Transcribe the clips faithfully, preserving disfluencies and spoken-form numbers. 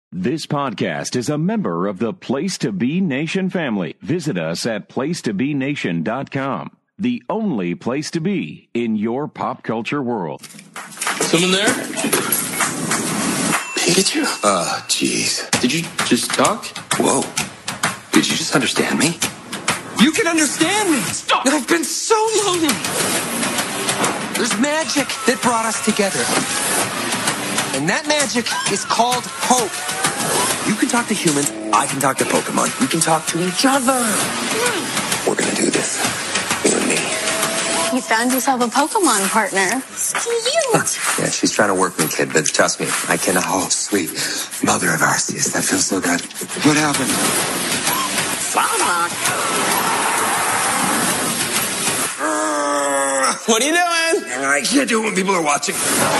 This podcast is a member of the Place to Be Nation family. Visit us at place to be nation dot com, the only place to be in your pop culture world. Someone there? Pikachu? Oh, jeez. Did you just talk? Whoa. Did you just understand me? You can understand me! Stop! I've been so lonely. There's magic that brought us together. And that magic is called hope. You can talk to humans, I can talk to Pokemon. We can talk to each other. We're gonna do this. You and me. You found yourself a Pokemon partner. Cute. Yeah, she's trying to work me, kid, but trust me, I can. Oh, sweet mother of Arceus, that feels so good. What happened? What are you doing? I can't do it when people are watching.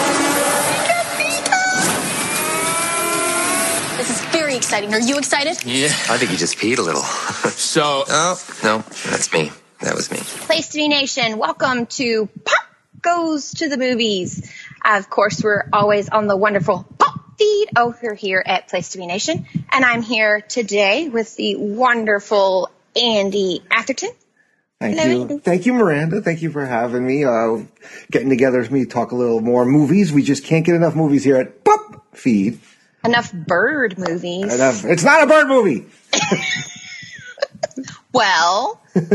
This is very exciting. Are you excited? Yeah. I think you just peed a little. So, Oh, no, that's me. That was me. Place to Be Nation, welcome to Pop Goes to the Movies. Of course, we're always on the wonderful Pop feed over here at Place to Be Nation. And I'm here today with the wonderful Andy Atherton. Thank Hello, you. Andy. Thank you, Miranda. Thank you for having me. Uh, getting together with me to talk a little more movies. We just can't get enough movies here at Pop Feed. Enough bird movies. Enough. It's not a bird movie. Well,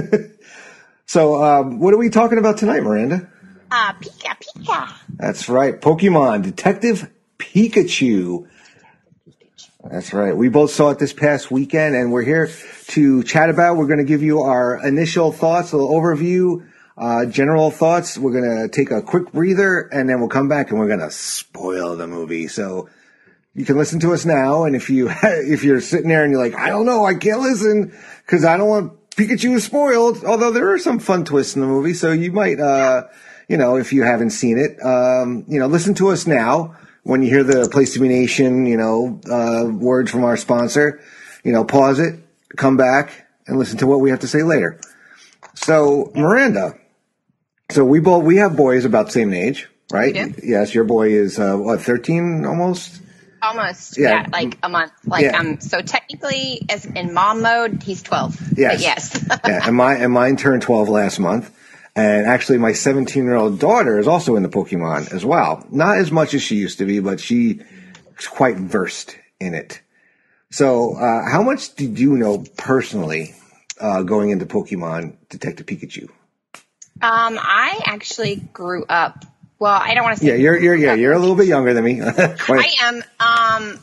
So, um, what are we talking about tonight, Miranda? uh, Pika Pika. That's right. Pokemon Detective Pikachu. That's right. We both saw it this past weekend, and we're here to chat about. We're going to give you our initial thoughts, a little overview, uh, general thoughts. We're going to take a quick breather, and then we'll come back and we're going to spoil the movie. So you can listen to us now, and if you if you're sitting there and you're like, I don't know, I can't listen because I don't want Pikachu spoiled. Although there are some fun twists in the movie, so you might, uh, you know, if you haven't seen it, um, you know, listen to us now. When you hear the Place to Be Nation, you know, uh, words from our sponsor, you know, pause it, come back, and listen to what we have to say later. So, Miranda, so we both, we have boys about the same age, right? Yeah. Yes, your boy is, uh, what, thirteen almost? Almost, Yeah. yeah. like a month. Like, Yeah. um, so technically, as in mom mode, he's twelve. Yes. But yes. Yeah, and, my, and mine turned twelve last month. And actually, my seventeen-year-old daughter is also into Pokemon as well. Not as much as she used to be, but she's quite versed in it. So, uh, how much did you know personally uh, going into Pokemon Detective Pikachu? Um, I actually grew up. Well, I don't want to say. Yeah, you're you're yeah up. you're a little bit younger than me. I am. Um,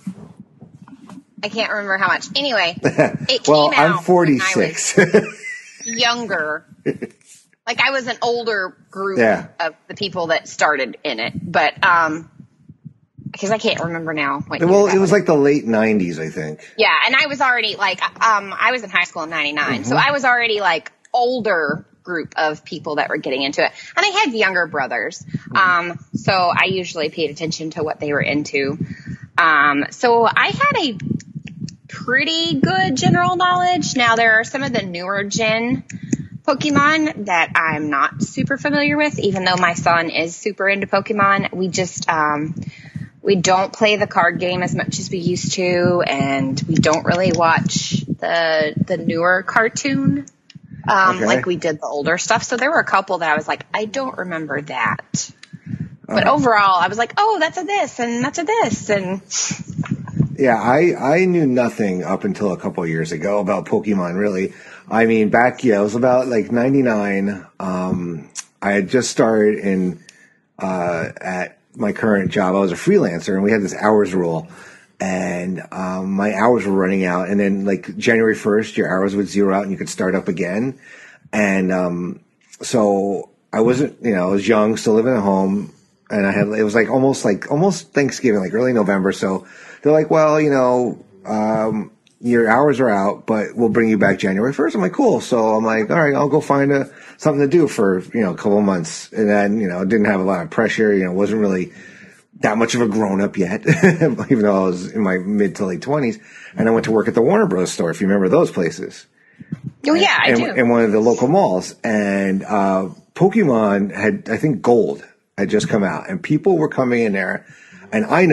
I can't remember how much. Anyway, it well, came out I'm forty-six. when I was younger. Like I was an older group Yeah. of the people that started in it, but um, because I can't remember now. What year Well, that it was like the late nineties, I think. yeah, and I was already like um, I was in high school in ninety-nine, so I was already like older group of people that were getting into it, and I had younger brothers, um, so I usually paid attention to what they were into. Um, so I had a pretty good general knowledge. Now there are some of the newer gen Pokemon that I'm not super familiar with, even though my son is super into Pokemon. We just, um, we don't play the card game as much as we used to, and we don't really watch the, the newer cartoon, um, Okay. like we did the older stuff. So there were a couple that I was like, I don't remember that. But Okay. overall, I was like, oh, that's a this, and that's a this, and Yeah, I, I knew nothing up until a couple of years ago about Pokemon, really. I mean, back, yeah, it was about like ninety-nine. Um, I had just started in, uh, at my current job. I was a freelancer and we had this hours rule and, um, my hours were running out. And then like January first, your hours would zero out and you could start up again. And, um, so I wasn't, you know, I was young, still living at home. And I had, it was like almost like, almost Thanksgiving, like early November. So they're like, well, you know, um, your hours are out, but we'll bring you back January first. I'm like, cool. So I'm like, all right, I'll go find a, something to do for, you know, a couple of months. And then, you know, didn't have a lot of pressure, you know, wasn't really that much of a grown up yet, even though I was in my mid to late twenties. And I went to work at the Warner Bros. Store, if you remember those places. oh yeah, I in, do. in one of the local malls. And, uh, Pokemon had, I think Gold had just come out and people were coming in there. And I know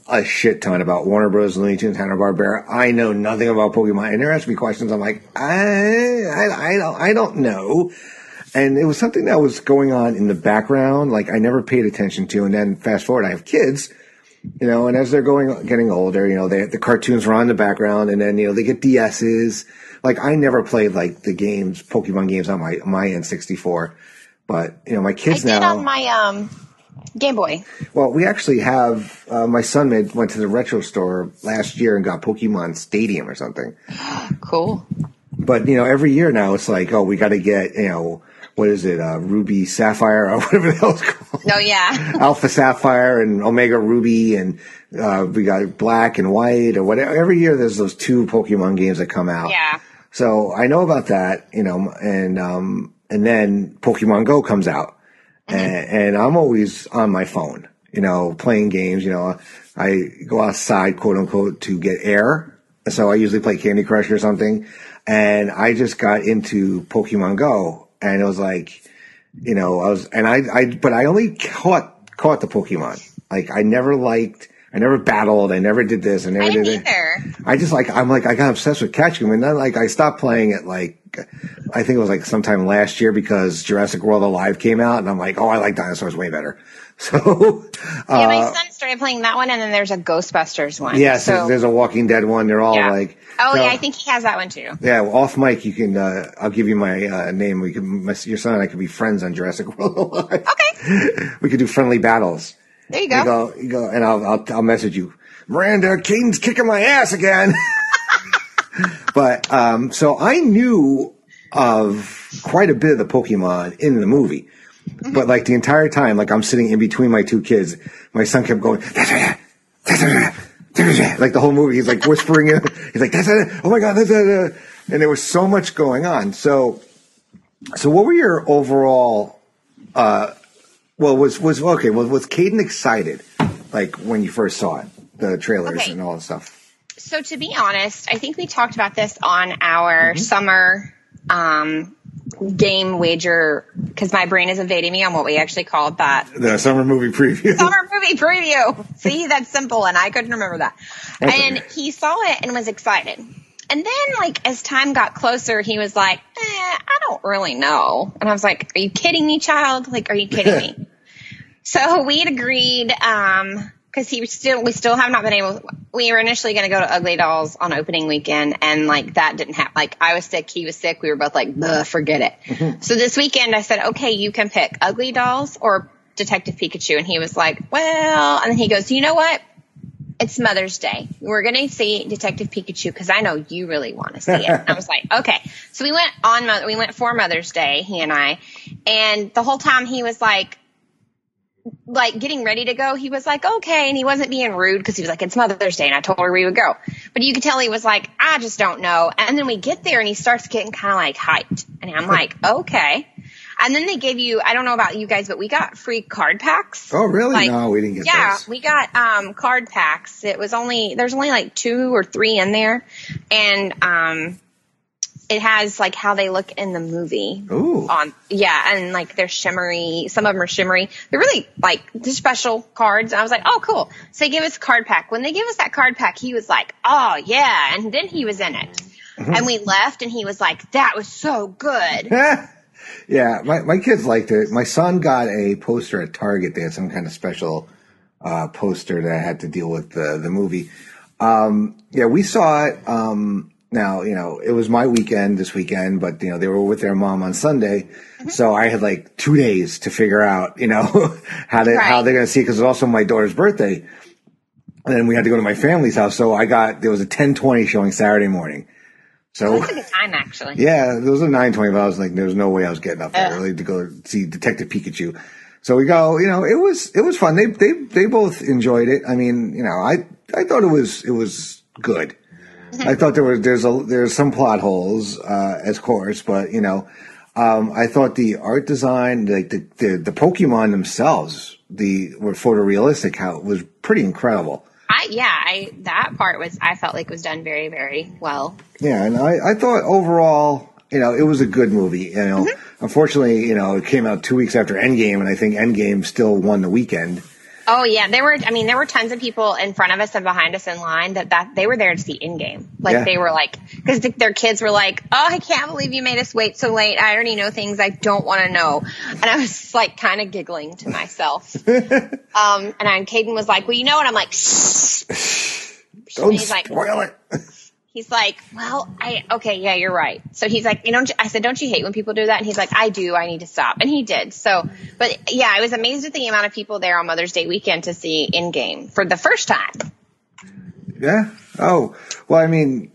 a shit ton about Warner Bros., Looney Tunes, Hanna-Barbera. I know nothing about Pokemon. And they're asking me questions. I'm like, I, I, I don't, I don't know. And it was something that was going on in the background, like I never paid attention to. And then fast forward, I have kids, you know, and as they're going, getting older, you know, they, the cartoons were on in the background, and then, you know, they get D S's. Like I never played like the games, Pokemon games on my, my N sixty-four, but you know, my kids I did now on my, um, Game Boy. Well, we actually have, uh, my son made, went to the retro store last year and got Pokemon Stadium or something. Cool. But, you know, every year now it's like, oh, we got to get, you know, what is it, uh, Ruby Sapphire or whatever the hell it's called. Oh, yeah. Alpha Sapphire and Omega Ruby, and uh, we got Black and White or whatever. Every year there's those two Pokemon games that come out. Yeah. So I know about that, you know, and um, and then Pokemon Go comes out. And, and I'm always on my phone, you know, playing games. You know, I go outside, quote unquote, to get air. So I usually play Candy Crush or something. And I just got into Pokemon Go, and it was like, you know, I was, and I, I, but I only caught, caught the Pokemon. Like I never liked, I never battled. I never did this. I never I didn't did either. it. I just like, I'm like, I got obsessed with catching them. And then like, I stopped playing it like, I think it was like sometime last year because Jurassic World Alive came out, and I'm like, oh, I like dinosaurs way better. So, yeah, my uh, son started playing that one, and then there's a Ghostbusters one. yes, so, there's a Walking Dead one. They're all yeah. like, oh so, yeah, I think he has that one too. yeah. Well, off mic, you can. Uh, I'll give you my uh, name. We can. My, your son and I could be friends on Jurassic World Alive. Okay. We could do friendly battles. There you go. You go, you go, and I'll, I'll, I'll message you, Miranda. Caden's kicking my ass again. But um, so I knew of quite a bit of the Pokemon in the movie. Mm-hmm. But like the entire time, like I'm sitting in between my two kids, my son kept going, like the whole movie, he's like whispering it. He's like, oh my God, that's it. And there was so much going on. So, so what were your overall, uh, well, was, was, okay, well, was Caden excited, like when you first saw it, the trailers okay. and all that stuff? So to be honest, I think we talked about this on our mm-hmm. summer um, game wager, because my brain is evading me on what we actually called that. The summer movie preview. Summer movie preview. See, that's simple, and I couldn't remember that. That's and okay. He saw it and was excited. And then, like, as time got closer, he was like, eh, I don't really know. And I was like, are you kidding me, child? Like, are you kidding me? So we had agreed, um, because he was still, we still have not been able, we were initially going to go to Ugly Dolls on opening weekend, and like that didn't happen. Like I was sick, he was sick, we were both like, forget it. Mm-hmm. So this weekend I said, okay, you can pick Ugly Dolls or Detective Pikachu. And he was like, well, and then he goes, you know what? It's Mother's Day. We're going to see Detective Pikachu because I know you really want to see it. And I was like, okay. So we went on, we went for Mother's Day, he and I, and the whole time he was like, like getting ready to go, he was like, okay. And he wasn't being rude because he was like, it's Mother's Day. And I told her we would go. But you could tell he was like, I just don't know. And then we get there and he starts getting kind of like hyped. And I'm like, okay. And then they gave you, I don't know about you guys, but we got free card packs. Oh, really? Like, no, we didn't get yeah, those. Yeah, we got um, card packs. It was only, there's only like two or three in there. And um, it has like how they look in the movie. Ooh. On, yeah, and like they're shimmery. Some of them are shimmery. They're really like they're special cards. And I was like, oh, cool. So they gave us a card pack. When they gave us that card pack, he was like, oh, yeah. And then he was in it. Mm-hmm. And we left and he was like, that was so good. Yeah, my, my kids liked it. My son got a poster at Target. They had some kind of special uh, poster that had to deal with the, the movie. Um, yeah, we saw it. Um, now, you know, it was my weekend this weekend, but, you know, they were with their mom on Sunday. Mm-hmm. So I had like two days to figure out, you know, how, to, right. how they're going to see it, because it was also my daughter's birthday. And then we had to go to my family's house. So I got, there was a ten twenty showing Saturday morning. So that's a good time, actually. Yeah, there was a nine twenty, but I was like, there's no way I was getting up there early to go see Detective Pikachu. So we go, you know, it was it was fun. They they they both enjoyed it. I mean, you know, I I thought it was it was good. Mm-hmm. I thought there was there's a there's some plot holes, uh, of course, but you know, um, I thought the art design, like the, the the Pokemon themselves, the were photorealistic. How it was pretty incredible. I, yeah, I, that part was, I felt like was done very, very well. Yeah. And I, I thought overall, you know, it was a good movie. You know, mm-hmm. Unfortunately, you know, it came out two weeks after Endgame, and I think Endgame still won the weekend. Oh yeah, there were. I mean, there were tons of people in front of us and behind us in line that, that they were there to see Endgame. Like Yeah. they were like, because th- their kids were like, "Oh, I can't believe you made us wait so late. I already know things I don't want to know." And I was like, kind of giggling to myself. um, and I, Caden was like, "Well, you know," and I'm like, "Shh." Don't he's like- spoil it. He's like, "Well, I okay, yeah, you're right." So he's like, "You know," I said, "Don't you hate when people do that?" And he's like, "I do. I need to stop." And he did. So, but yeah, I was amazed at the amount of people there on Mother's Day weekend to see Endgame for the first time. Yeah. Oh, well, I mean,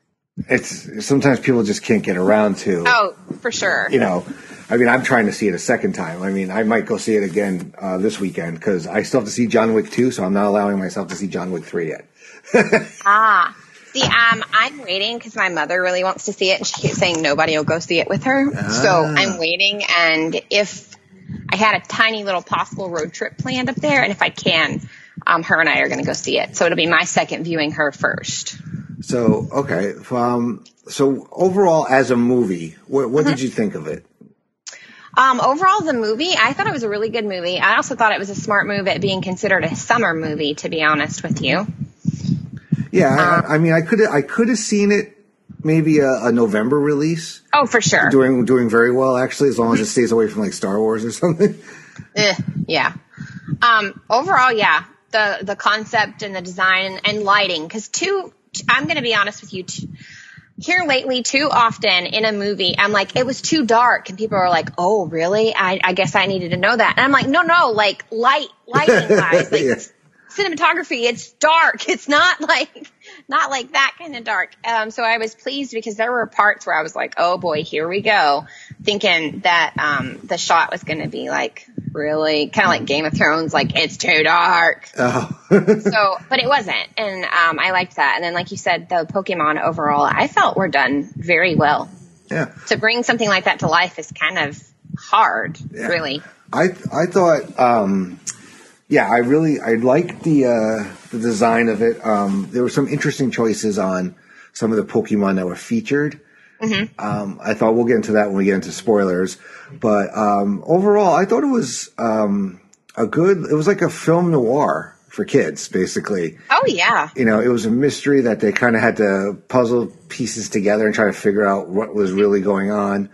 it's sometimes people just can't get around to. Oh, for sure. You know, I mean, I'm trying to see it a second time. I mean, I might go see it again uh, this weekend because I still have to see John Wick two, so I'm not allowing myself to see John Wick three yet. Ah. See, um, I'm waiting because my mother really wants to see it, and she keeps saying nobody will go see it with her. Ah. So I'm waiting, and if I had a tiny little possible road trip planned up there, and if I can, um, her and I are going to go see it. So it'll be my second viewing her first. So, okay. Um, so overall, as a movie, what, what Mm-hmm. did you think of it? Um, overall, the movie, I thought it was a really good movie. I also thought it was a smart move at being considered a summer movie, to be honest with you. Yeah, I, I mean, I could I could have seen it maybe a, a November release. Oh, for sure. Doing doing very well, actually, as long as it stays away from like Star Wars or something. Eh, yeah. Um, overall, yeah, the the concept and the design and lighting. Because too, I'm going to be honest with you. Too, here lately, too often in a movie, I'm like, it was too dark, and people are like, "Oh, really? I, I guess I needed to know that." And I'm like, "No, no, like light, lighting wise, like Yeah. cinematography. It's dark. It's not like." Not like that kind of dark. Um, so I was pleased because there were parts where I was like, oh boy, here we go. Thinking that, um, the shot was going to be like really kind of like Game of Thrones, like it's too dark. Oh. So, but it wasn't. And, um, I liked that. And then, like you said, the Pokemon overall, I felt were done very well. Yeah. To bring something like that to life is kind of hard, Yeah. really. I I thought, um, yeah, I really I liked the uh, the design of it. Um, there were some interesting choices on some of the Pokemon that were featured. Mm-hmm. Um, I thought we'll get into that when we get into spoilers. But um, overall, I thought it was um, a good. It was like a film noir for kids, basically. Oh, yeah. You know, it was a mystery that they kind of had to puzzle pieces together and try to figure out what was really going on.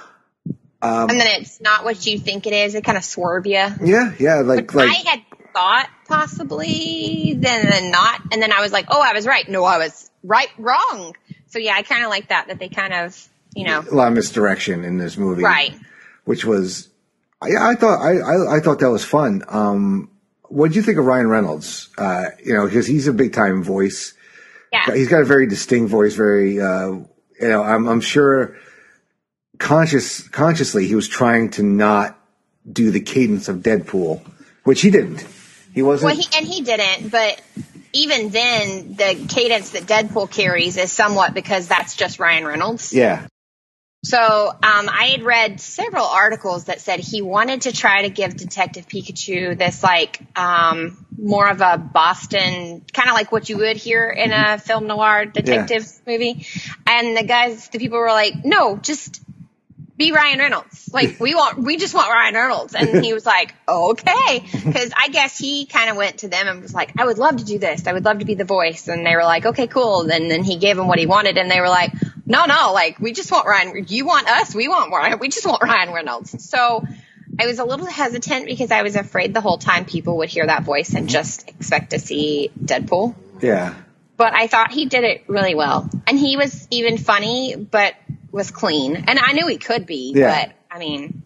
Um, And then it's not what you think it is. It kind of swerve you. yeah, yeah, like like. I had thought possibly, then then not, and then I was like, oh, I was right. No, I was right, wrong. So yeah, I kind of like that, that they kind of, you know, A lot of misdirection in this movie, right. Which was, yeah, I thought I, I, I thought that was fun. Um, what did you think of Ryan Reynolds? Uh, you know, because he's a big time voice. Yeah. He's got a very distinct voice. Very, uh, you know, I'm, I'm sure conscious consciously he was trying to not do the cadence of Deadpool, which he didn't. He wasn't. Well, he, and he didn't, but even then, the cadence that Deadpool carries is somewhat because that's just Ryan Reynolds. yeah. So um, I had read several articles that said he wanted to try to give Detective Pikachu this like um, more of a Boston, kind of like what you would hear in a film noir detective movie. And the guys, the people were like, no, just be Ryan Reynolds. Like we want, we just want Ryan Reynolds. And he was like, okay. Cause I guess he kind of went to them and was like, I would love to do this. I would love to be the voice. And they were like, okay, cool. And then he gave them what he wanted. And they were like, no, no, like we just want Ryan. You want us. We want Ryan. We just want Ryan Reynolds. So I was a little hesitant because I was afraid the whole time people would hear that voice and just expect to see Deadpool. Yeah. But I thought he did it really well. And he was even funny, but was clean. And I knew he could be, Yeah. but I mean,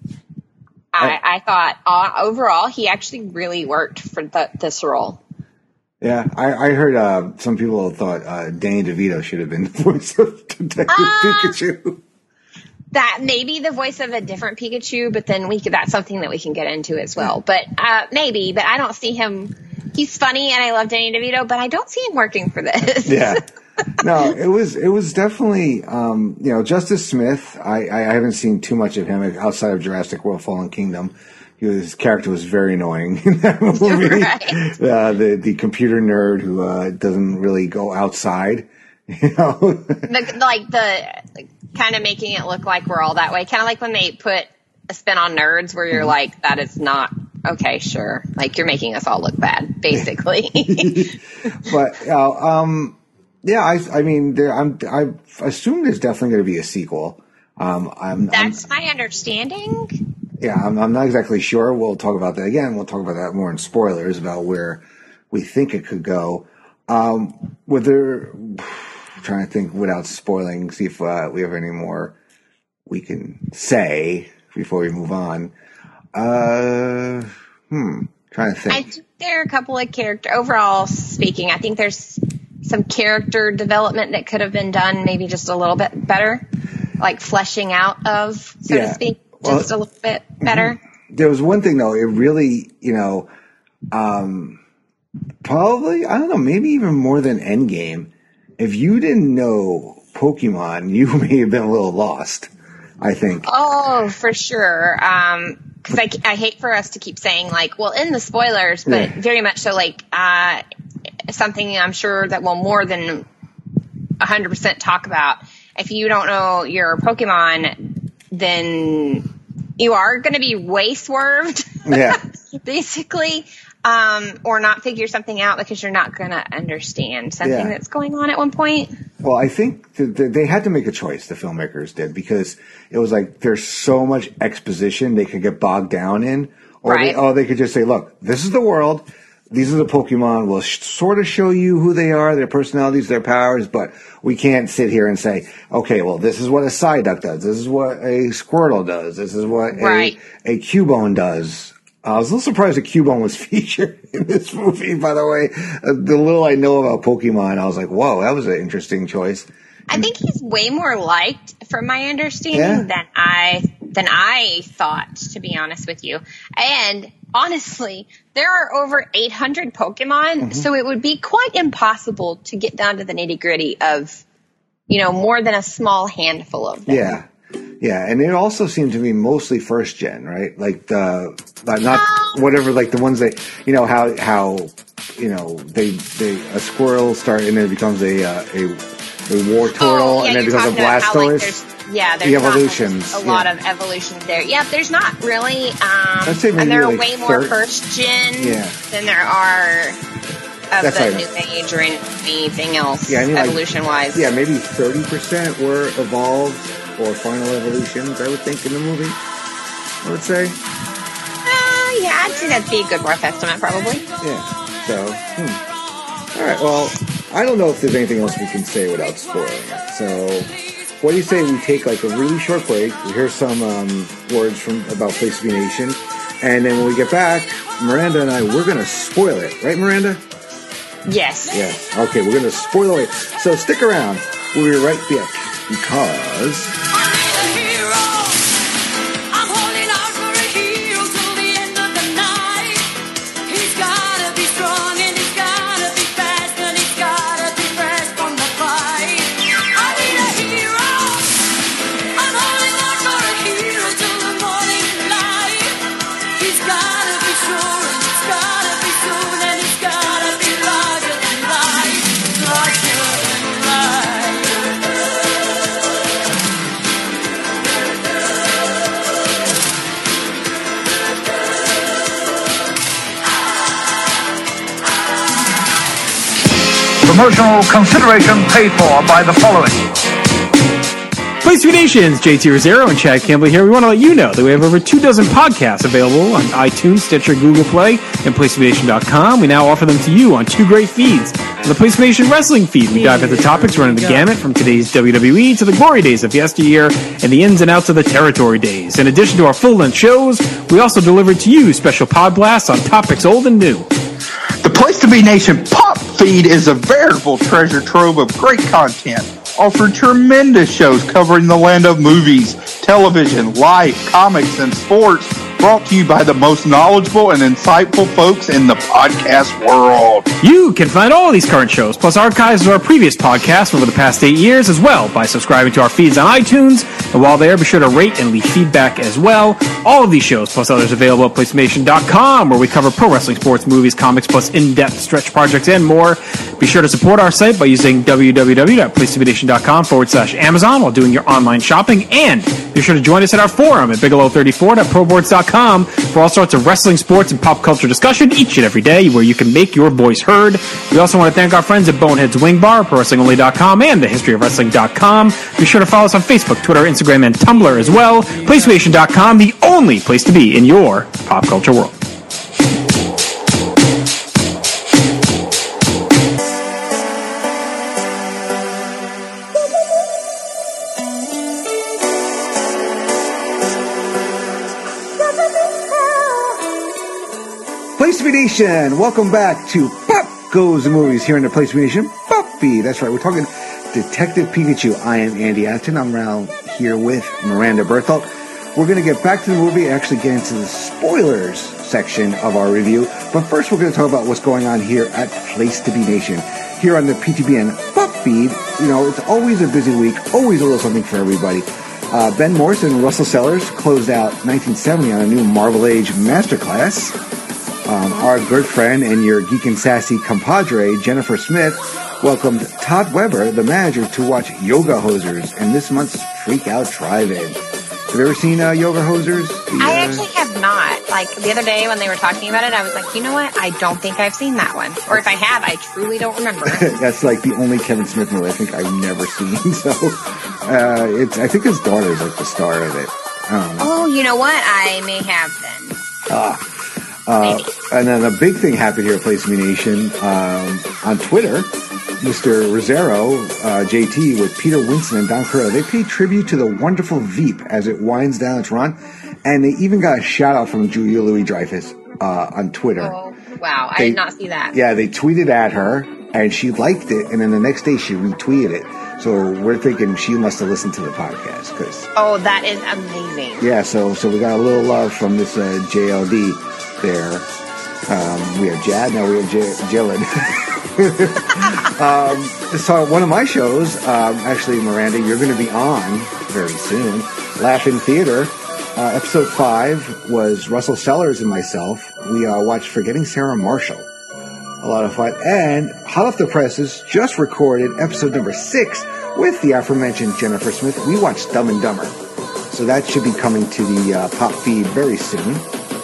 I, I thought uh, overall he actually really worked for the, this role. Yeah, I, I heard uh, some people thought uh, Danny DeVito should have been the voice of Detective Uh, Pikachu. That may be the voice of a different Pikachu, but then we could, that's something that we can get into as well. But uh, maybe, but I don't see him. He's funny, and I love Danny DeVito, but I don't see him working for this. Yeah. No, it was it was definitely um, you know, Justice Smith. I, I haven't seen too much of him outside of Jurassic World: Fallen Kingdom. He was, his character was very annoying in that movie. Right. Uh, the the computer nerd who uh, doesn't really go outside. You know, the, like the like, kind of making it look like we're all that way. Kind of like when they put a spin on nerds, where you're like, that is not okay, sure. Like, you're making us all look bad, basically. But, uh, um, yeah, I, I mean, there, I'm, I assume there's definitely going to be a sequel. Um, I'm, That's I'm, my understanding. Yeah, I'm, I'm not exactly sure. We'll talk about that again. We'll talk about that more in spoilers about where we think it could go. Um, whether, I'm trying to think without spoiling, see if uh, we have any more we can say before we move on. Uh, hmm, trying to think. I think there are a couple of character, overall speaking, I think there's some character development that could have been done maybe just a little bit better, like fleshing out of, so Yeah. to speak, Well, just a little bit better. There was one thing though, it really, you know, um, probably, I don't know, maybe even more than Endgame. If you didn't know Pokemon, you may have been a little lost, I think. Oh, for sure. Um, cause I, I hate for us to keep saying like, well, in the spoilers, but Yeah. very much so like, uh, something I'm sure that we'll more than a hundred percent talk about. If you don't know your Pokemon, then you are going to be way swerved. Yeah. Basically, um, or not figure something out because you're not going to understand something Yeah. that's going on at one point. Well, I think th- th- they had to make a choice, the filmmakers did, because it was like there's so much exposition they could get bogged down in. Or Right. they, oh, they could just say, look, this is the world. These are the Pokemon. We'll sh- sort of show you who they are, their personalities, their powers, but we can't sit here and say, okay, well, this is what a Psyduck does. This is what a Squirtle does. This is what Right. a, a Cubone does. I was a little surprised that Cubone was featured in this movie, by the way. Uh, the little I know about Pokemon, I was like, whoa, that was an interesting choice. I think he's way more liked, from my understanding, Yeah. than I than I thought, to be honest with you. And honestly, there are over eight hundred Pokemon, Mm-hmm. so it would be quite impossible to get down to the nitty gritty of, you know, more than a small handful of them. Yeah. Yeah, and it also seemed to be mostly first gen, right? Like the not, not whatever, like the ones that you know how how you know they they a Squirrel start and then it becomes a uh, a a Wartortle Oh, yeah, and then it you're becomes a talking about how, like, Blastoise. there's- yeah, there's The not evolutions, a lot yeah. of evolutions there. Yeah, there's not really. Um, I'd say maybe and there are like way more third- first gen Yeah. than there are of That's the right. new age or anything else, Yeah, I mean, like, evolution wise. Yeah, maybe thirty percent were evolved or final evolutions. I would think in the movie. I would say. Uh, yeah, I'd say that'd be a good rough estimate, probably. Yeah. So, hmm. All right. Well, I don't know if there's anything else we can say without spoiling it. So, what do you say we take like a really short break? We hear some um, words from about Place to Be Nation, and then when we get back, Miranda and I, we're gonna spoil it, right, Miranda? Yes. Yeah. Okay, we're gonna spoil it. So stick around. We'll be right back because. Promotional consideration paid for by the following. Place to Be Nations, J T Rosero and Chad Campbell here. We want to let you know that we have over two dozen podcasts available on iTunes, Stitcher, Google Play, and place to be nation dot com. We now offer them to you on two great feeds. On the Place to Be Nation Wrestling feed, we dive into topics running the gamut from today's W W E to the glory days of yesteryear and the ins and outs of the territory days. In addition to our full-length shows, we also deliver to you special pod blasts on topics old and new. The Place to Be Nation Pop feed is a veritable treasure trove of great content, offering tremendous shows covering the land of movies, television, life, comics, and sports, brought to you by the most knowledgeable and insightful folks in the podcast world. You can find all of these current shows, plus archives of our previous podcasts over the past eight years as well, by subscribing to our feeds on iTunes. And while there, be sure to rate and leave feedback as well. All of these shows, plus others available at place to be nation dot com, where we cover pro wrestling, sports, movies, comics, plus in-depth stretch projects and more. Be sure to support our site by using w w w dot place to be nation dot com forward slash Amazon while doing your online shopping. And be sure to join us at our forum at bigelow thirty-four dot pro boards dot dot com for all sorts of wrestling, sports, and pop culture discussion each and every day where you can make your voice heard. We also want to thank our friends at Bonehead's Wing Bar, Pro Wrestling Only dot com, and the History of Wrestling dot com. Be sure to follow us on Facebook, Twitter, Instagram, and Tumblr as well. PlayStation dot com, the only place to be in your pop culture world. Place to Be Nation, welcome back to Pop Goes the Movies here in the Place to Be Nation Puppy. That's right, we're talking Detective Pikachu. I am Andy Atton. I'm around here with Miranda Berthold. We're going to get back to the movie and actually get into the spoilers section of our review. But first, we're going to talk about what's going on here at Place to Be Nation. Here on the P T B N Pup Feed, you know, it's always a busy week, always a little something for everybody. Uh, Ben Morrison and Russell Sellers closed out nineteen seventy on a new Marvel Age masterclass. Um, our good friend and your geek and sassy compadre, Jennifer Smith, welcomed Todd Weber, the manager, to watch Yoga Hosers in this month's Freak Out Drive-In. Have you ever seen uh, Yoga Hosers? The, I uh, actually have not. Like, the other day when they were talking about it, I was like, you know what? I don't think I've seen that one. Or if I have, I truly don't remember. That's like the only Kevin Smith movie I think I've never seen. So, uh, it's, I think his daughter's like the star of it. I don't know. Oh, you know what? I may have then. Ah. Uh, and then a big thing happened here at Place to Be Nation um, on Twitter. Mister Rosero, uh, J T, with Peter Winston and Don Carrillo, they paid tribute to the wonderful Veep as it winds down its run, and they even got a shout out from Julia Louis-Dreyfus uh, on Twitter. Oh, wow. They, I did not see that. Yeah, they tweeted at her, and she liked it, and then the next day she retweeted it. So we're thinking she must have listened to the podcast. Cause, oh, that is amazing. Yeah, so so we got a little love from this uh, J L D there. Um, we have Jad, now we have J- Jillin. um, so one of my shows, um, actually, Miranda, you're going to be on very soon. Laugh-In Theater. Uh, episode five was Russell Sellers and myself. We uh, watched Forgetting Sarah Marshall. A lot of fun. And hot off the presses, just recorded episode number six with the aforementioned Jennifer Smith. We watched Dumb and Dumber. So that should be coming to the uh, pop feed very soon.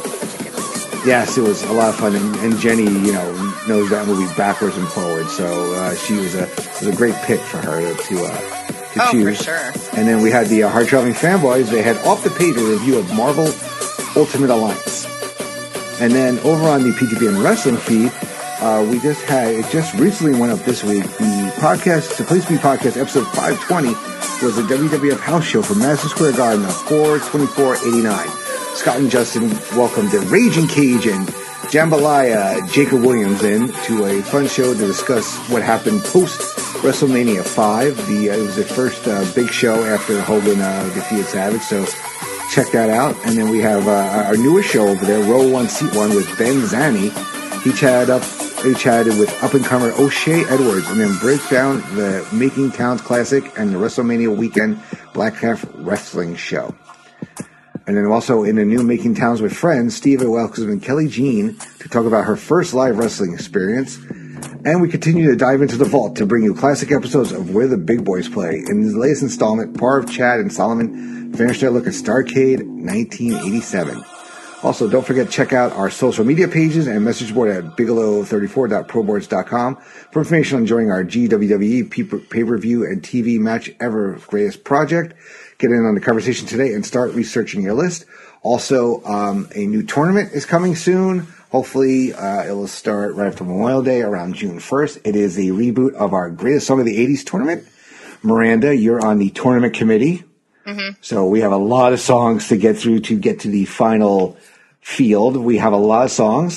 Yes, it was a lot of fun, and, and Jenny, you know, knows that movie backwards and forwards, so uh, she was a it was a great pick for her to to, uh, to oh, choose. for sure. And then we had the uh, Hard Traveling Fanboys. They had off the page a review of Marvel Ultimate Alliance, and then over on the P T B N Wrestling feed, uh, we just had it just recently went up this week. The podcast, the Place to Be podcast, episode five twenty, was a W W F house show from Madison Square Garden of four twenty-four eighty-nine. Scott and Justin welcomed the Raging Cajun, Jambalaya, Jacob Williams in to a fun show to discuss what happened post WrestleMania five. The uh, it was the first uh, big show after Hogan uh, defeated Savage, so check that out. And then we have uh, our newest show over there, Row One, Seat One, with Ben Zanny. He chatted up, he chatted with up and comer O'Shea Edwards, and then breaks down the Making Towns Classic and the WrestleMania weekend Black Calf Wrestling show. And then also in the new Making Towns with Friends, Steve welcomes Kelly Jean to talk about her first live wrestling experience. And we continue to dive into the vault to bring you classic episodes of Where the Big Boys Play. In the latest installment, Parv, Chad, and Solomon finish their look at Starrcade nineteen eighty-seven. Also, don't forget to check out our social media pages and message board at bigelow thirty-four dot proboards dot com for information on joining our G W W E pay-per-view and T V match ever greatest project. Get in on the conversation today and start researching your list. Also, um, a new tournament is coming soon. Hopefully, uh, it will start right after Memorial Day around June first. It is a reboot of our Greatest Song of the eighties tournament. Miranda, you're on the tournament committee. Mm-hmm. So we have a lot of songs to get through to get to the final field. We have a lot of songs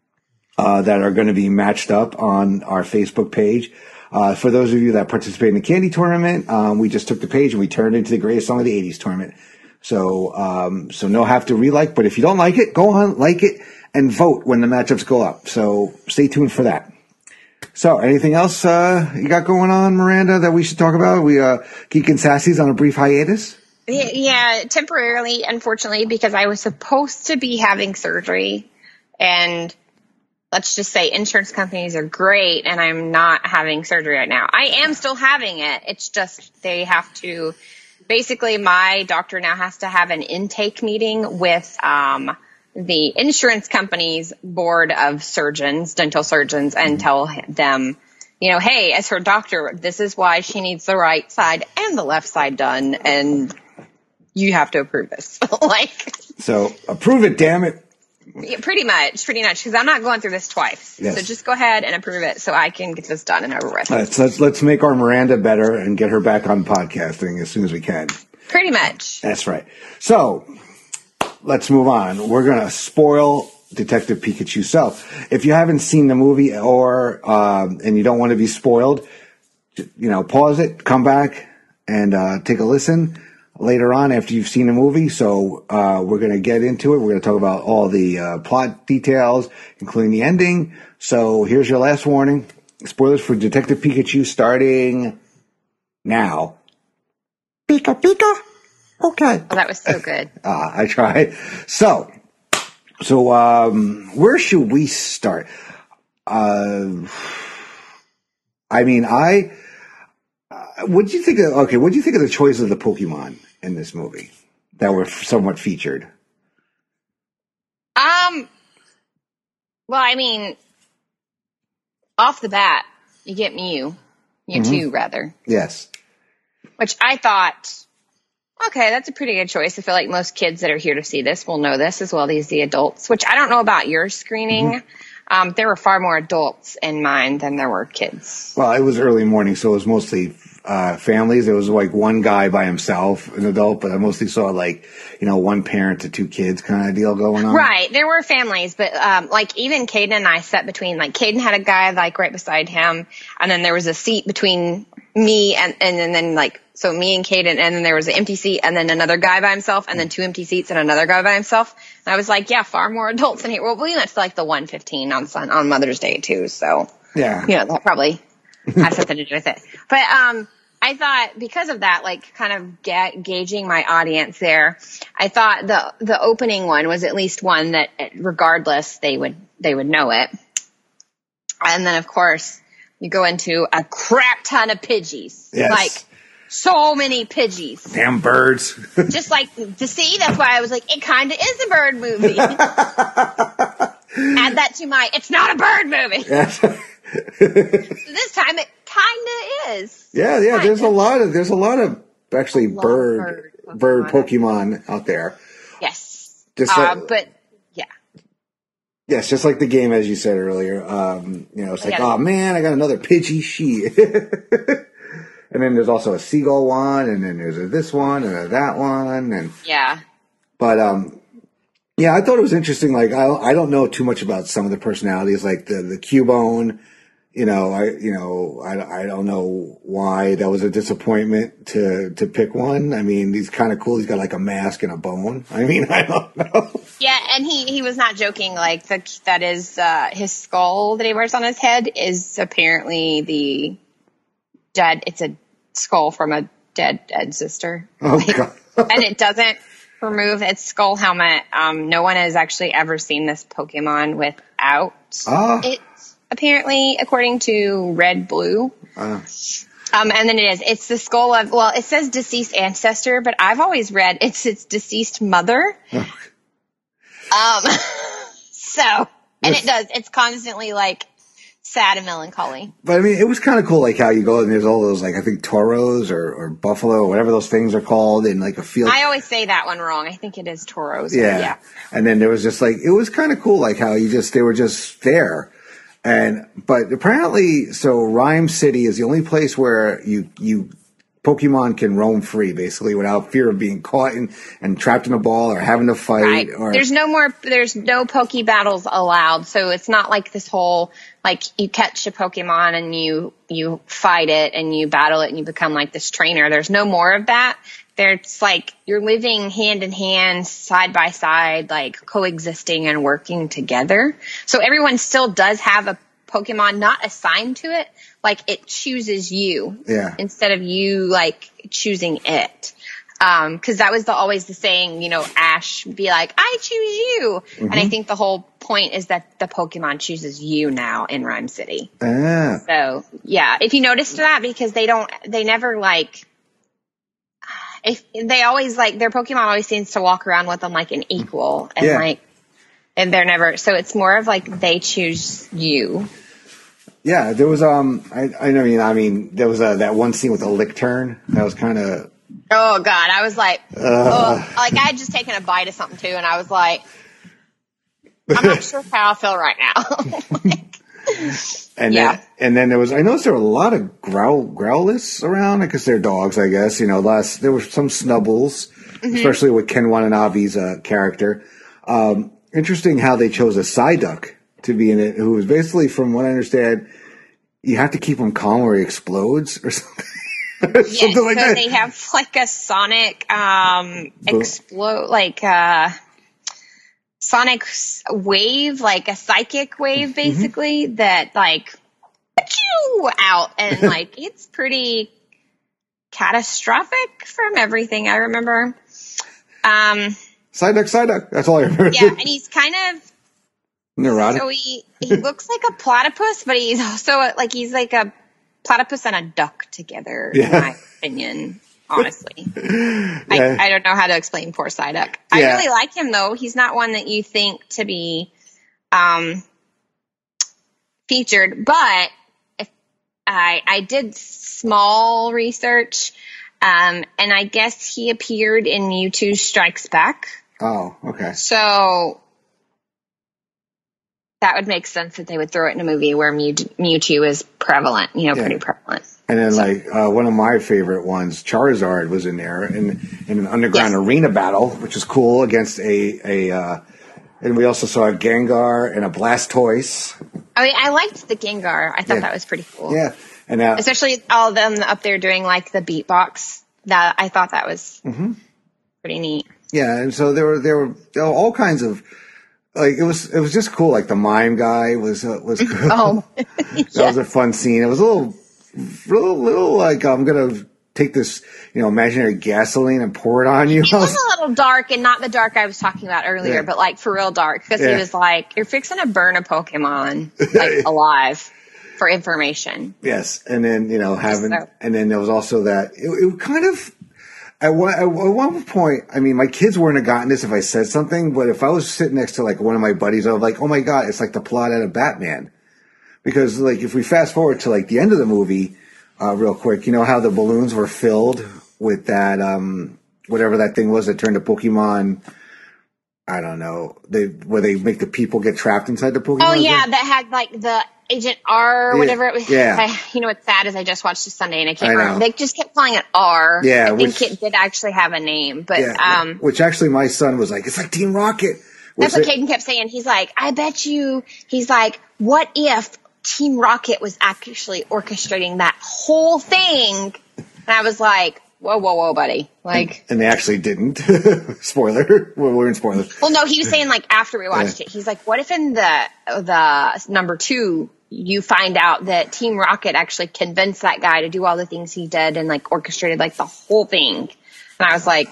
uh, that are going to be matched up on our Facebook page. Uh, for those of you that participate in the Candy Tournament, um, we just took the page and we turned it into the Greatest Song of the eighties tournament. So, um, so no have to re-like, but if you don't like it, go on, like it, and vote when the matchups go up. So stay tuned for that. So anything else, uh, you got going on, Miranda, that we should talk about? We, uh, Geek and Sassy's on a brief hiatus? Yeah, temporarily, unfortunately, because I was supposed to be having surgery, and let's just say insurance companies are great, and I'm not having surgery right now. I am still having it. It's just they have to basically my doctor now has to have an intake meeting with um, the insurance company's board of surgeons, dental surgeons, and tell them, you know, hey, as her doctor, this is why she needs the right side and the left side done, and you have to approve this. Like, so approve it, damn it. Yeah, pretty much, pretty much, because I'm not going through this twice. Yes. So just go ahead and approve it so I can get this done and over with. All right, so let's, let's make our Miranda better and get her back on podcasting as soon as we can. Pretty much. That's right. So let's move on. We're going to spoil Detective Pikachu. So if you haven't seen the movie or um, and you don't want to be spoiled, you know, pause it, come back, and uh, take a listen later on after you've seen the movie. So uh, we're going to get into it. We're going to talk about all the uh, plot details, including the ending. So here's your last warning. Spoilers for Detective Pikachu starting now. Pika, Pika. Okay. Oh, that was so good. uh, I tried. So, so um, where should we start? Uh, I mean, I... Uh, what do you think of, okay, what do you think of the choice of the Pokemon in this movie that were somewhat featured? Um, well, I mean, off the bat, you get Mew. Mewtwo, mm-hmm. rather. Yes. Which I thought, okay, that's a pretty good choice. I feel like most kids that are here to see this will know this as well as the adults, which I don't know about your screening. Mm-hmm. Um, there were far more adults in mine than there were kids. Well, it was early morning, so it was mostly uh, families. There was like one guy by himself, an adult, but I mostly saw like, you know, one parent to two kids kind of deal going on. Right. There were families, but um, like even Caden and I sat between, like Caden had a guy like right beside him, and then there was a seat between me and, and, and then like, so me and Caden, and then there was an empty seat, and then another guy by himself, and then two empty seats and another guy by himself. And I was like, yeah, far more adults in here. Well, we went to like the one fifteen on Sun, on Mother's Day too. So, yeah, you know, that probably has something to do with it. But, um, I thought because of that, like kind of ga- gauging my audience there, I thought the, the opening one was at least one that regardless they would, they would know it. And then of course you go into a crap ton of Pidgeys. Yes. Like, so many Pidgeys. Damn birds. Just like, to see, that's why I was like, it kind of is a bird movie. Add that to my, it's not a bird movie. Yes. So this time it kind of is. Yeah, yeah, kinda. there's a lot of, there's a lot of actually bird, bird Pokemon. bird Pokemon out there. Yes. Just uh, like, but, yeah. Yes, just like the game, as you said earlier. Um, you know, it's like, yeah. oh man, I got another Pidgey sheet. And then there's also a seagull one, and then there's a this one, and a that one, and yeah. But um, yeah, I thought it was interesting. Like, I I don't know too much about some of the personalities, like the the Cubone. You know, I you know I, I don't know why that was a disappointment to to pick one. I mean, he's kind of cool. He's got like a mask and a bone. I mean, I don't know. Yeah, and he he was not joking. Like the, that is uh, his skull that he wears on his head is apparently the. Dead. It's a skull from a dead dead sister. Oh, like, God. And it doesn't remove its skull helmet. Um, no one has actually ever seen this Pokemon without ah. it. Apparently, according to Red Blue. Ah. Um, and then it is. It's the skull of. Well, it says deceased ancestor, but I've always read it's its deceased mother. um. So, and yes. it does. It's constantly like. Sad and melancholy. But I mean, it was kind of cool, like how you go and there's all those, like I think toros or, or buffalo, or whatever those things are called, in like a field. I always say that one wrong. I think it is toros. Yeah. yeah. And then there was just like, it was kind of cool, like how you just, they were just there. And, but apparently, so Rhyme City is the only place where you, you, Pokemon can roam free, basically, without fear of being caught and, and trapped in a ball or having to fight. Right. Or, there's no more, there's no Poke battles allowed. So it's not like this whole, like you catch a Pokemon and you, you fight it and you battle it and you become like this trainer. There's no more of that. There's like, you're living hand in hand, side by side, like coexisting and working together. So everyone still does have a Pokemon not assigned to it. Like it chooses you yeah. instead of you like choosing it. Um, cause that was the, always the saying, you know, Ash would be like, I choose you. Mm-hmm. And I think the whole point is that the Pokemon chooses you now in Rhyme City. Ah. So yeah, if you noticed that, because they don't, they never like, if they always like their Pokemon always seems to walk around with them like an equal, and Yeah. like, and they're never. So it's more of like they choose you. Yeah, there was um, I I mean I mean there was a, that one scene with the lick turn that was kind of. Oh God, I was like, Uh, oh, like I had just taken a bite of something too, and I was like, I'm not sure how I feel right now. like, And Yeah. then, and then there was, I noticed there were a lot of growl, growlers around because they're dogs, I guess, you know, less, there were some snubbles, Mm-hmm. especially with Ken Watanabe's uh, character. Um, interesting how they chose a Psyduck to be in it, who was basically, from what I understand, you have to keep him calm or he explodes or something. yes, something like so that. they have like a sonic um explode, like uh sonic s- wave, like a psychic wave, basically that like achoo, out, and like it's pretty catastrophic from everything I remember. Um, Psyduck, Psyduck. That's all I remember. yeah, and he's kind of Neurotic. so he he looks like a platypus, but he's also like he's like a platypus and a duck together, Yeah. in my opinion. Honestly, Yeah. I, I don't know how to explain poor Psyduck. I Yeah. really like him though. He's not one that you think to be um, featured, but if I I did small research, um, and I guess he appeared in Mewtwo Strikes Back. Oh, okay. So that would make sense that they would throw it in a movie where Mew- Mewtwo is prevalent, you know, Yeah. pretty prevalent. And then, like, uh, one of my favorite ones, Charizard, was in there in, in an underground Yes. arena battle, which is cool, against a, a uh, and we also saw a Gengar and a Blastoise. I mean, I liked the Gengar. I thought Yeah. that was pretty cool. Yeah. And uh, Especially all of them up there doing like the beatbox. That I thought that was Mm-hmm. pretty neat. yeah, and so there were, there were, there were all kinds of, like, it was, it was just cool. Like, the mime guy was, uh, was cool. Oh, That was a fun scene. It was a little, little, little like, I'm going to take this, you know, imaginary gasoline and pour it on you. it was a little dark, and not the dark I was talking about earlier, Yeah. but like for real dark, because Yeah. he was like, "You're fixing to burn a Pokemon like alive for information." Yes, and then, you know, having, So- and then there was also that, it, it kind of, at one, at one point, I mean, my kids wouldn't have gotten this if I said something, but if I was sitting next to, like, one of my buddies, I was like, oh my God, it's like the plot out of Batman. Because, like, if we fast forward to, like, the end of the movie, uh, real quick, you know how the balloons were filled with that, um, whatever that thing was that turned to Pokemon, I don't know, they, where they make the people get trapped inside the Pokemon? Oh yeah, that had like the Agent R or Yeah, whatever it was. yeah. I, you know what's sad is I just watched it Sunday and I can't I know. remember. They just kept calling it R. Yeah, I think which- it did actually have a name, but Yeah, um, which actually my son was like, it's like Team Rocket. that's Which what they- Caden kept saying. He's like, I bet you. He's like, what if Team Rocket was actually orchestrating that whole thing? And I was like, whoa, whoa, whoa, buddy. Like, And they actually didn't. Spoiler. Well, we're in spoilers. well, no, he was saying like after we watched it, he's like, what if in the the number two you find out that Team Rocket actually convinced that guy to do all the things he did and like orchestrated like the whole thing? And I was like,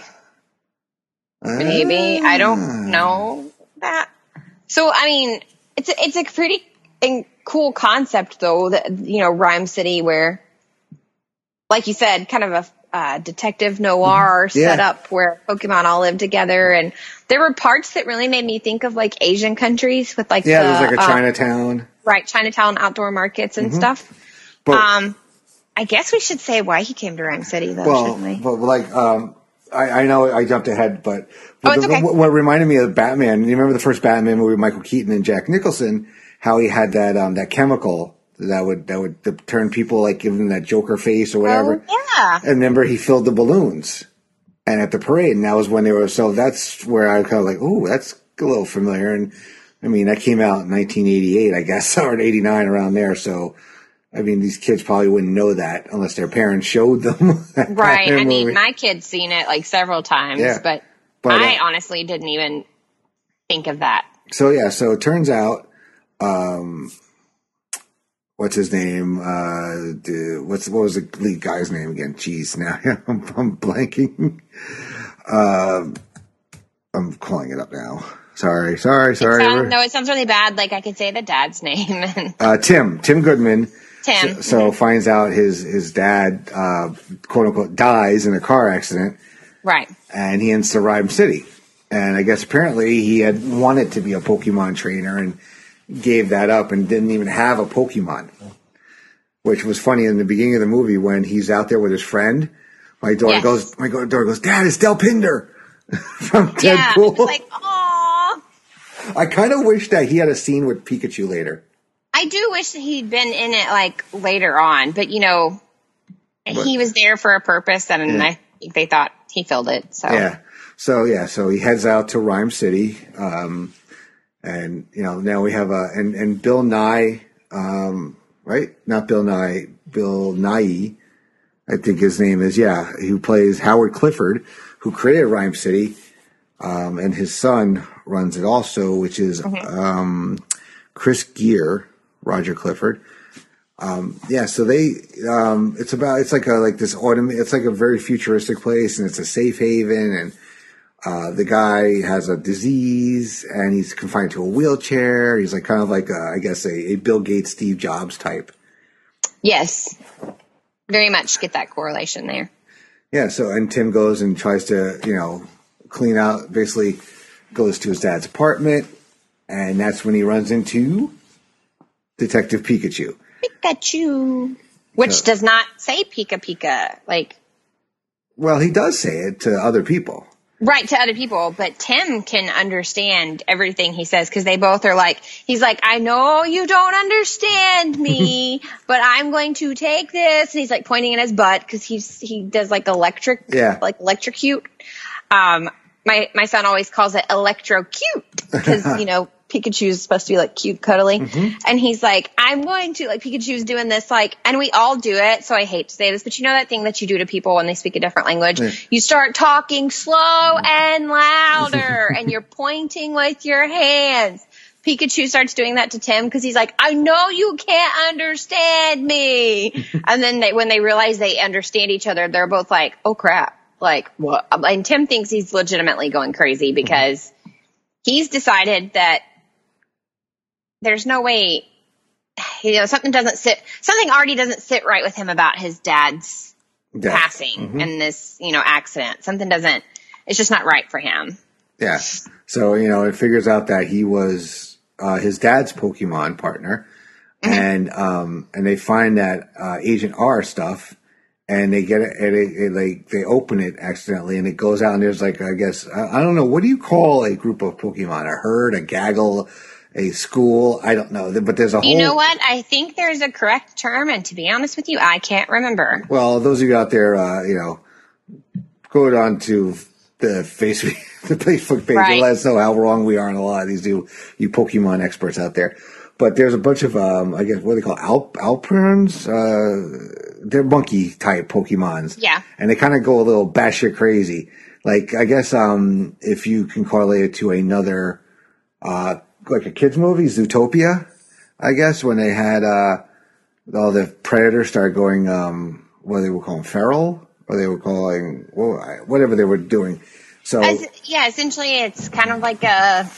maybe I don't know that. So I mean, it's a, it's a pretty in- cool concept though. That you know, Rhyme City, where, like you said, kind of a uh, detective noir Yeah. setup where Pokemon all live together, and there were parts that really made me think of like Asian countries with like Yeah, the, there's like a uh, Chinatown. right Chinatown outdoor markets and stuff. But, um, I guess we should say why he came to Rhyme City though, well, shouldn't we? but like, um, I, I know I jumped ahead, but, but Oh, it's the- okay. what, what reminded me of Batman, you remember the first Batman movie with Michael Keaton and Jack Nicholson, how he had that, um, that chemical that would, that would that turn people, like, give them that Joker face or whatever. Oh, yeah. And remember, he filled the balloons, and at the parade, and that was when they were. So that's where I was kind of like, "Ooh, that's a little familiar." And I mean, that came out in nineteen eighty-eight, I guess, or in eighty-nine, around there. So, I mean, these kids probably wouldn't know that unless their parents showed them. that Right. Batman I mean, movie. my kid's seen it like several times, Yeah. but, But, I uh, honestly didn't even think of that. So yeah, so it turns out, um, what's his name? Uh, the, what's what was the lead guy's name again? Jeez, now I'm, I'm blanking. Um, I'm calling it up now. Sorry, sorry, sorry. It sounds, no, it sounds really bad. Like I could say the dad's name. And Uh, Tim, Tim Goodman. Tim. So, so finds out his his dad, uh, quote unquote, dies in a car accident, Right. And he ends to Rhyme City. And I guess apparently he had wanted to be a Pokemon trainer and gave that up and didn't even have a Pokemon. Which was funny in the beginning of the movie when he's out there with his friend. My daughter Yes. goes, my daughter goes, Dad, it's Delpinder from Yeah. Deadpool. It's like, aw. I kind of wish that he had a scene with Pikachu later. I do wish that he'd been in it like later on, but you know, But- he was there for a purpose, and Yeah. I think they thought he filled it. So Yeah. So yeah, so he heads out to Rhyme City, um, and you know now we have a and and Bill Nye, um, right? Not Bill Nye, Bill Nye, I think his name is. Yeah, who plays Howard Clifford, who created Rhyme City, um, and his son runs it also, which is um, Chris Gere, Roger Clifford. Um, yeah, so they, um, it's about, it's like a, like this autumn, it's like a very futuristic place and it's a safe haven and, uh, the guy has a disease and he's confined to a wheelchair. He's like kind of like, a, I guess a, a Bill Gates, Steve Jobs type. yes, very much get that correlation there. Yeah. So, and Tim goes and tries to, you know, clean out, basically goes to his dad's apartment and that's when he runs into Detective Pikachu. Pikachu, which So- does not say Pika Pika, like Well, he does say it to other people. right to other people, but Tim can understand everything he says because they both are like, he's like, I know you don't understand me, but I'm going to take this, and he's like pointing at his butt because he's he does like electric, Yeah. like electrocute. Um, my my son always calls it electrocute because you know. Pikachu's supposed to be like cute, cuddly. Mm-hmm. And he's like, I'm going to, like, Pikachu's doing this, like, and we all do it. So I hate to say this, but you know that thing that you do to people when they speak a different language? Yeah. You start talking slow and louder and you're pointing with your hands. Pikachu starts doing that to Tim because he's like, I know you can't understand me. And then they, when they realize they understand each other, they're both like, oh crap. Like, what? And Tim thinks he's legitimately going crazy because he's decided that there's no way, you know, something doesn't sit, something already doesn't sit right with him about his dad's Yeah. passing Mhm. and this, you know, accident. Something doesn't, it's just not right for him. Yeah. So, you know, it figures out that he was uh, his dad's Pokemon partner. Mm-hmm. And um, and they find that uh, Agent R stuff and they get it, and it, it like they open it accidentally and it goes out and there's like, I guess, I, I don't know, what do you call a group of Pokemon? A herd, a gaggle, a school? I don't know. But there's a whole. You know what? I think there's a correct term, and to be honest with you, I can't remember. Well, those of you out there, uh, you know, go on to the Facebook, the Facebook page Right. and let us know how wrong we are on a lot of these you, you Pokemon experts out there. But there's a bunch of, um, I guess, what do they call Alp, Alperns? Uh, they're monkey type Pokemons. Yeah. And they kind of go a little batshit crazy. Like, I guess, um, if you can correlate it to another, uh, like a kid's movie, Zootopia, I guess, when they had, uh, all the predators started going, um, what they were calling feral, or they were calling, well, whatever they were doing. So, As, yeah, essentially it's kind of like a,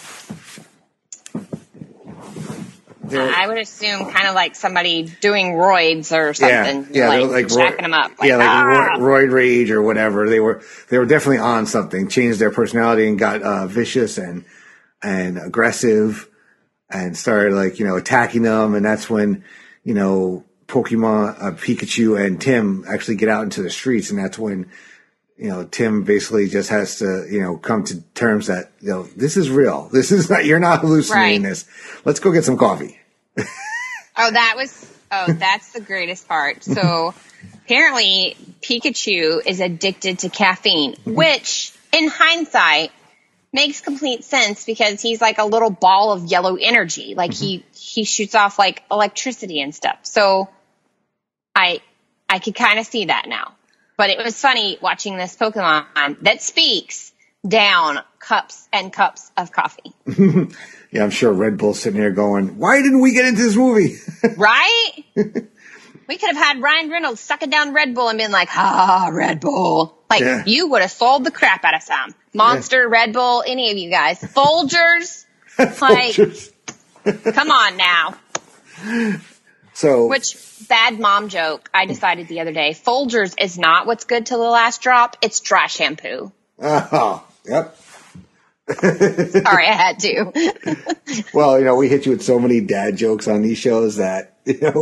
they're- I would assume kind of like somebody doing roids or something. yeah, like, they're like jacking ro- them up. Like, yeah, like ah! ro- roid rage or whatever. They were they were definitely on something. Changed their personality and got uh, vicious and and aggressive, and started like you know attacking them. And that's when you know Pokemon, uh, Pikachu, and Tim actually get out into the streets, and that's when you know Tim basically just has to you know come to terms that you know this is real. This is not you're not hallucinating Right. this. Let's go get some coffee. Oh, that was, oh, that's the greatest part. So apparently Pikachu is addicted to caffeine, which in hindsight makes complete sense because he's like a little ball of yellow energy. Like he, he shoots off like electricity and stuff. So I, I could kind of see that now, but it was funny watching this Pokemon that speaks down cups and cups of coffee. Yeah, I'm sure Red Bull's sitting there going, "Why didn't we get into this movie?" Right? We could have had Ryan Reynolds sucking down Red Bull and been like, ah, Red Bull. Like, Yeah. you would have sold the crap out of some. Monster, Red Bull, any of you guys. Folgers. Like, Folgers. come on now. So, which bad mom joke? I decided the other day, Folgers is not what's good till the last drop. It's dry shampoo. Oh, yep. Sorry, I had to. Well, you know, we hit you with so many dad jokes on these shows that, you know.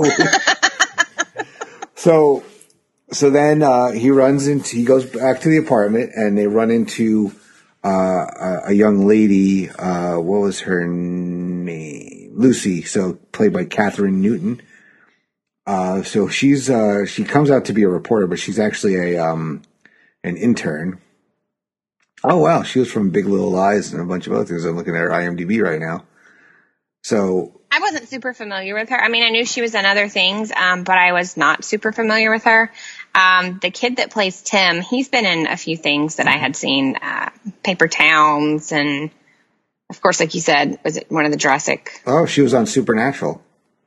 so, so then uh, he runs into, he goes back to the apartment, and they run into uh, a, a young lady. Uh, what was her name? Lucy. So played by Catherine Newton. Uh, so she's uh, she comes out to be a reporter, but she's actually a um, an intern. Oh, wow. She was from Big Little Lies and a bunch of other things. I'm looking at her IMDb right now. So I wasn't super familiar with her. I mean, I knew she was in other things, um, but I was not super familiar with her. Um, the kid that plays Tim, he's been in a few things that I had seen, uh, Paper Towns, and of course, like you said, was it one of the Jurassic? Oh, she was on Supernatural.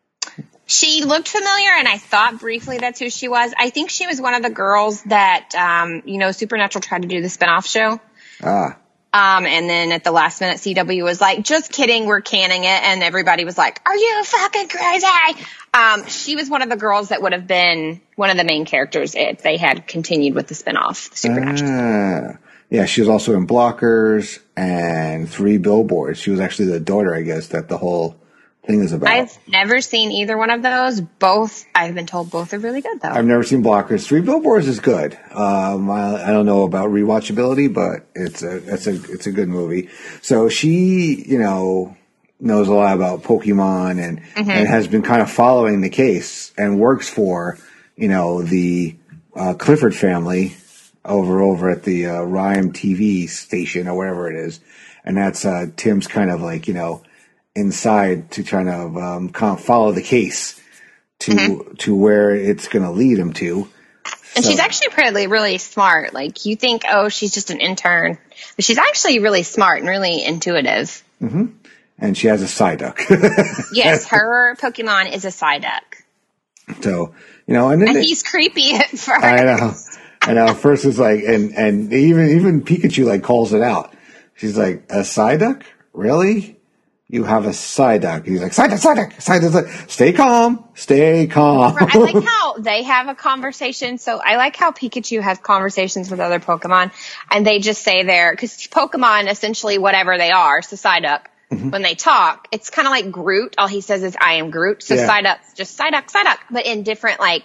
She looked familiar, and I thought briefly that's who she was. I think she was one of the girls that, um, you know, Supernatural tried to do the spinoff show. Ah. Um, and then at the last minute, C W was like, just kidding, we're canning it. And everybody was like, are you fucking crazy? Um, she was one of the girls that would have been one of the main characters if they had continued with the spinoff, the Supernatural. Ah. Yeah, she was also in Blockers and Three Billboards. She was actually the daughter, I guess, that the whole thing is about. I've never seen either one of those. Both, I've been told both are really good, though. I've never seen Blockers. Three Billboards is good. Um, I, I don't know about rewatchability, but it's a it's a it's a good movie. So she, you know, knows a lot about Pokemon and mm-hmm. and has been kind of following the case and works for, you know, the uh, Clifford family over over at the uh, Rhyme T V station or wherever it is, and that's uh, Tim's kind of like, you know, inside to try to um, kind of follow the case to mm-hmm. to where it's going to lead him to. And so. She's actually pretty really smart. Like, you think, oh, she's just an intern, but she's actually really smart and really intuitive. Mm-hmm. And she has a Psyduck. Yes, her Pokemon is a Psyduck. So, you know, and, then and they, he's creepy at first. I know. I know. First it's like, and and even even Pikachu like calls it out. She's like, a Psyduck? Really? You have a Psyduck. He's like, Psyduck, Psyduck, Psyduck, Psyduck. Stay calm. Stay calm. I like how they have a conversation. So I like how Pikachu has conversations with other Pokemon, and they just say they're, because Pokemon, essentially whatever they are, so Psyduck, mm-hmm. when they talk, it's kind of like Groot. All he says is, I am Groot. So yeah. Psyduck's just Psyduck, Psyduck, but in different, like,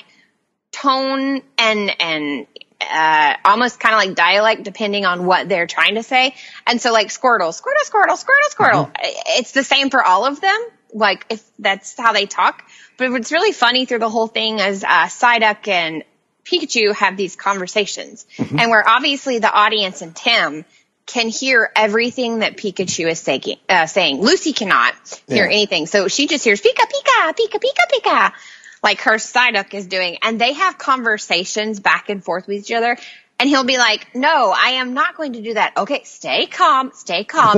tone and, and, uh, almost kind of like dialect depending on what they're trying to say. And so like Squirtle, Squirtle, Squirtle, Squirtle, Squirtle. Mm-hmm. It's the same for all of them. Like if that's how they talk. But what's really funny through the whole thing is, uh, Psyduck and Pikachu have these conversations mm-hmm. and where obviously the audience and Tim can hear everything that Pikachu is saying, uh, saying. Lucy cannot hear yeah. anything. So she just hears Pika, Pika, Pika, Pika, Pika. Like her Psyduck is doing, and they have conversations back and forth with each other, and he'll be like, no, I am not going to do that. Okay, stay calm, stay calm.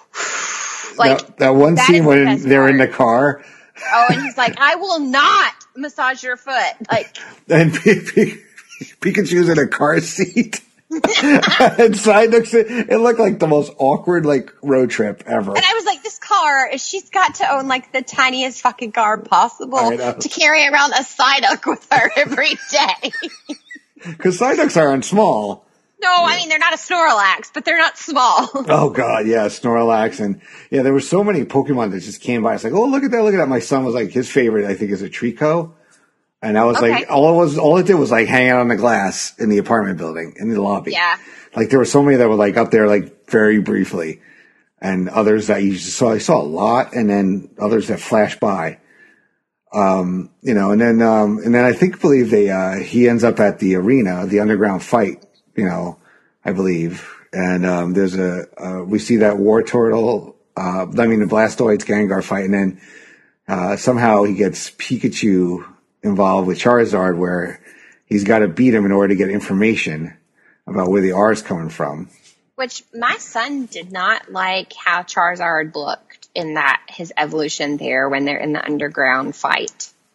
Like that, that one that scene the when they're part. in the car. Oh, and he's like, I will not massage your foot. Like, and P- P- Pikachu's in a car seat. And Psyduck's, it looked like the most awkward like road trip ever. And I was like, this car, she's got to own like the tiniest fucking car possible to carry around a Psyduck with her every day. Because Psyducks aren't small. No, I mean, they're not a Snorlax, but they're not small. Oh god, yeah, Snorlax. And yeah, there were so many Pokemon that just came by. It's like, oh, look at that, look at that. My son was like, his favorite, I think, is a Trico. And I was okay. like, all it was, all it did was like hang out on the glass in the apartment building, in the lobby. Yeah. Like there were so many that were like up there like very briefly, and others that you just saw, I saw a lot, and then others that flashed by. Um, you know, and then, um, and then I think, believe they, uh, he ends up at the arena, the underground fight, you know, I believe. And, um, there's a, uh, we see that War Turtle, uh, I mean the Blastoise Gengar fight, and then, uh, somehow he gets Pikachu involved with Charizard, where he's got to beat him in order to get information about where the R is coming from. Which my son did not like how Charizard looked in that his evolution there when they're in the underground fight.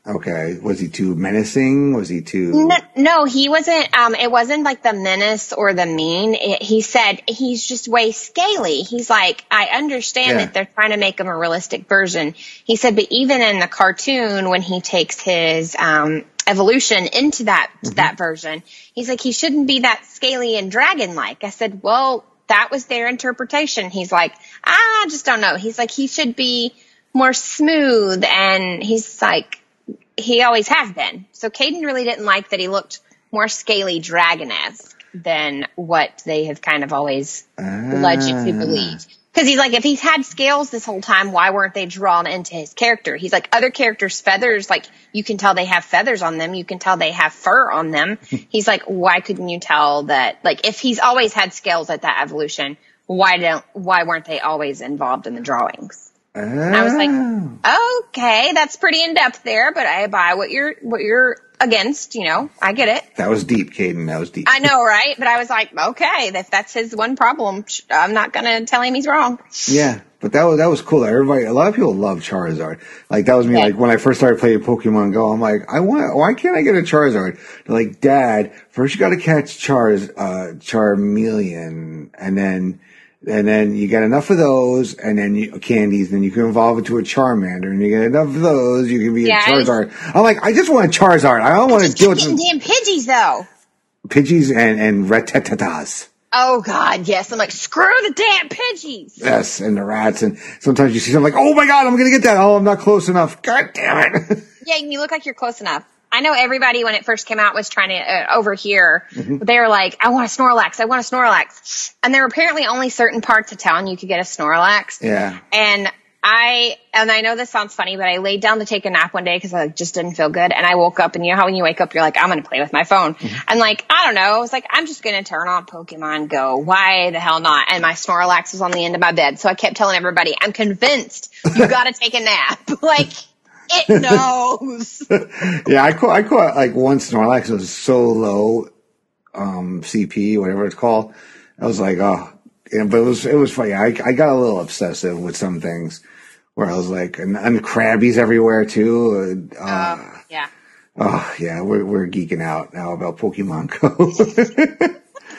Okay. Was he too menacing? Was he too... No, no he wasn't. Um, it wasn't like the menace or the mean. It, he said he's just way scaly. He's like, I understand Yeah. that they're trying to make him a realistic version. He said, but even in the cartoon, when he takes his um, evolution into that Mm-hmm. that version, he's like, he shouldn't be that scaly and dragon-like. I said, well, that was their interpretation. He's like, I just don't know. He's like, he should be more smooth, and he's like, he always has been. So Caden really didn't like that he looked more scaly dragon-esque than what they have kind of always led you to believe. Because he's like, if he's had scales this whole time, why weren't they drawn into his character? He's like, other characters' feathers, like, you can tell they have feathers on them. You can tell they have fur on them. He's like, why couldn't you tell that? Like, if he's always had scales at that evolution, why don't, why weren't they always involved in the drawings? And I was like, okay, that's pretty in depth there, but I buy what you're what you're against. You know, I get it. That was deep, Caden. That was deep. I know, right? But I was like, okay, if that's his one problem, I'm not gonna tell him he's wrong. Yeah, but that was that was cool. Everybody, a lot of people love Charizard. Like that was me. Yeah. Like when I first started playing Pokemon Go, I'm like, I want. Why can't I get a Charizard? They're like, Dad, first you got to catch Char's uh, Charmeleon, and then. And then you get enough of those, and then you, candies, then you can evolve into a Charmander, and you get enough of those, you can be Yeah, a Charizard. I'm like, I just want a Charizard. I don't want to Just deal keep with getting damn Pidgeys though. Pidgeys and, and Rattatas. Oh God, yes. I'm like, screw the damn Pidgeys. Yes, and the rats, and sometimes you see something like, oh my God, I'm gonna get that. Oh, I'm not close enough. God damn it. Yeah, you look like you're close enough. I know everybody when it first came out was trying to uh, over here. Mm-hmm. They were like, I want a Snorlax. I want a Snorlax. And there were apparently only certain parts of town you could get a Snorlax. Yeah. And I, and I know this sounds funny, but I laid down to take a nap one day because I just didn't feel good. And I woke up, and you know how when you wake up, you're like, I'm going to play with my phone. Mm-hmm. And like, I don't know. I was like, I'm just going to turn on Pokemon Go. Why the hell not? And my Snorlax was on the end of my bed. So I kept telling everybody, I'm convinced you got to take a nap. Like, it knows. Yeah, I caught, I caught like one Snorlax was so low, um, C P, whatever it's called. I was like, oh, yeah, but it was, it was funny. I, I got a little obsessive with some things where I was like, and, and Krabbies everywhere too. Uh, Uh, yeah. Oh yeah, we're, we're geeking out now about Pokemon Go.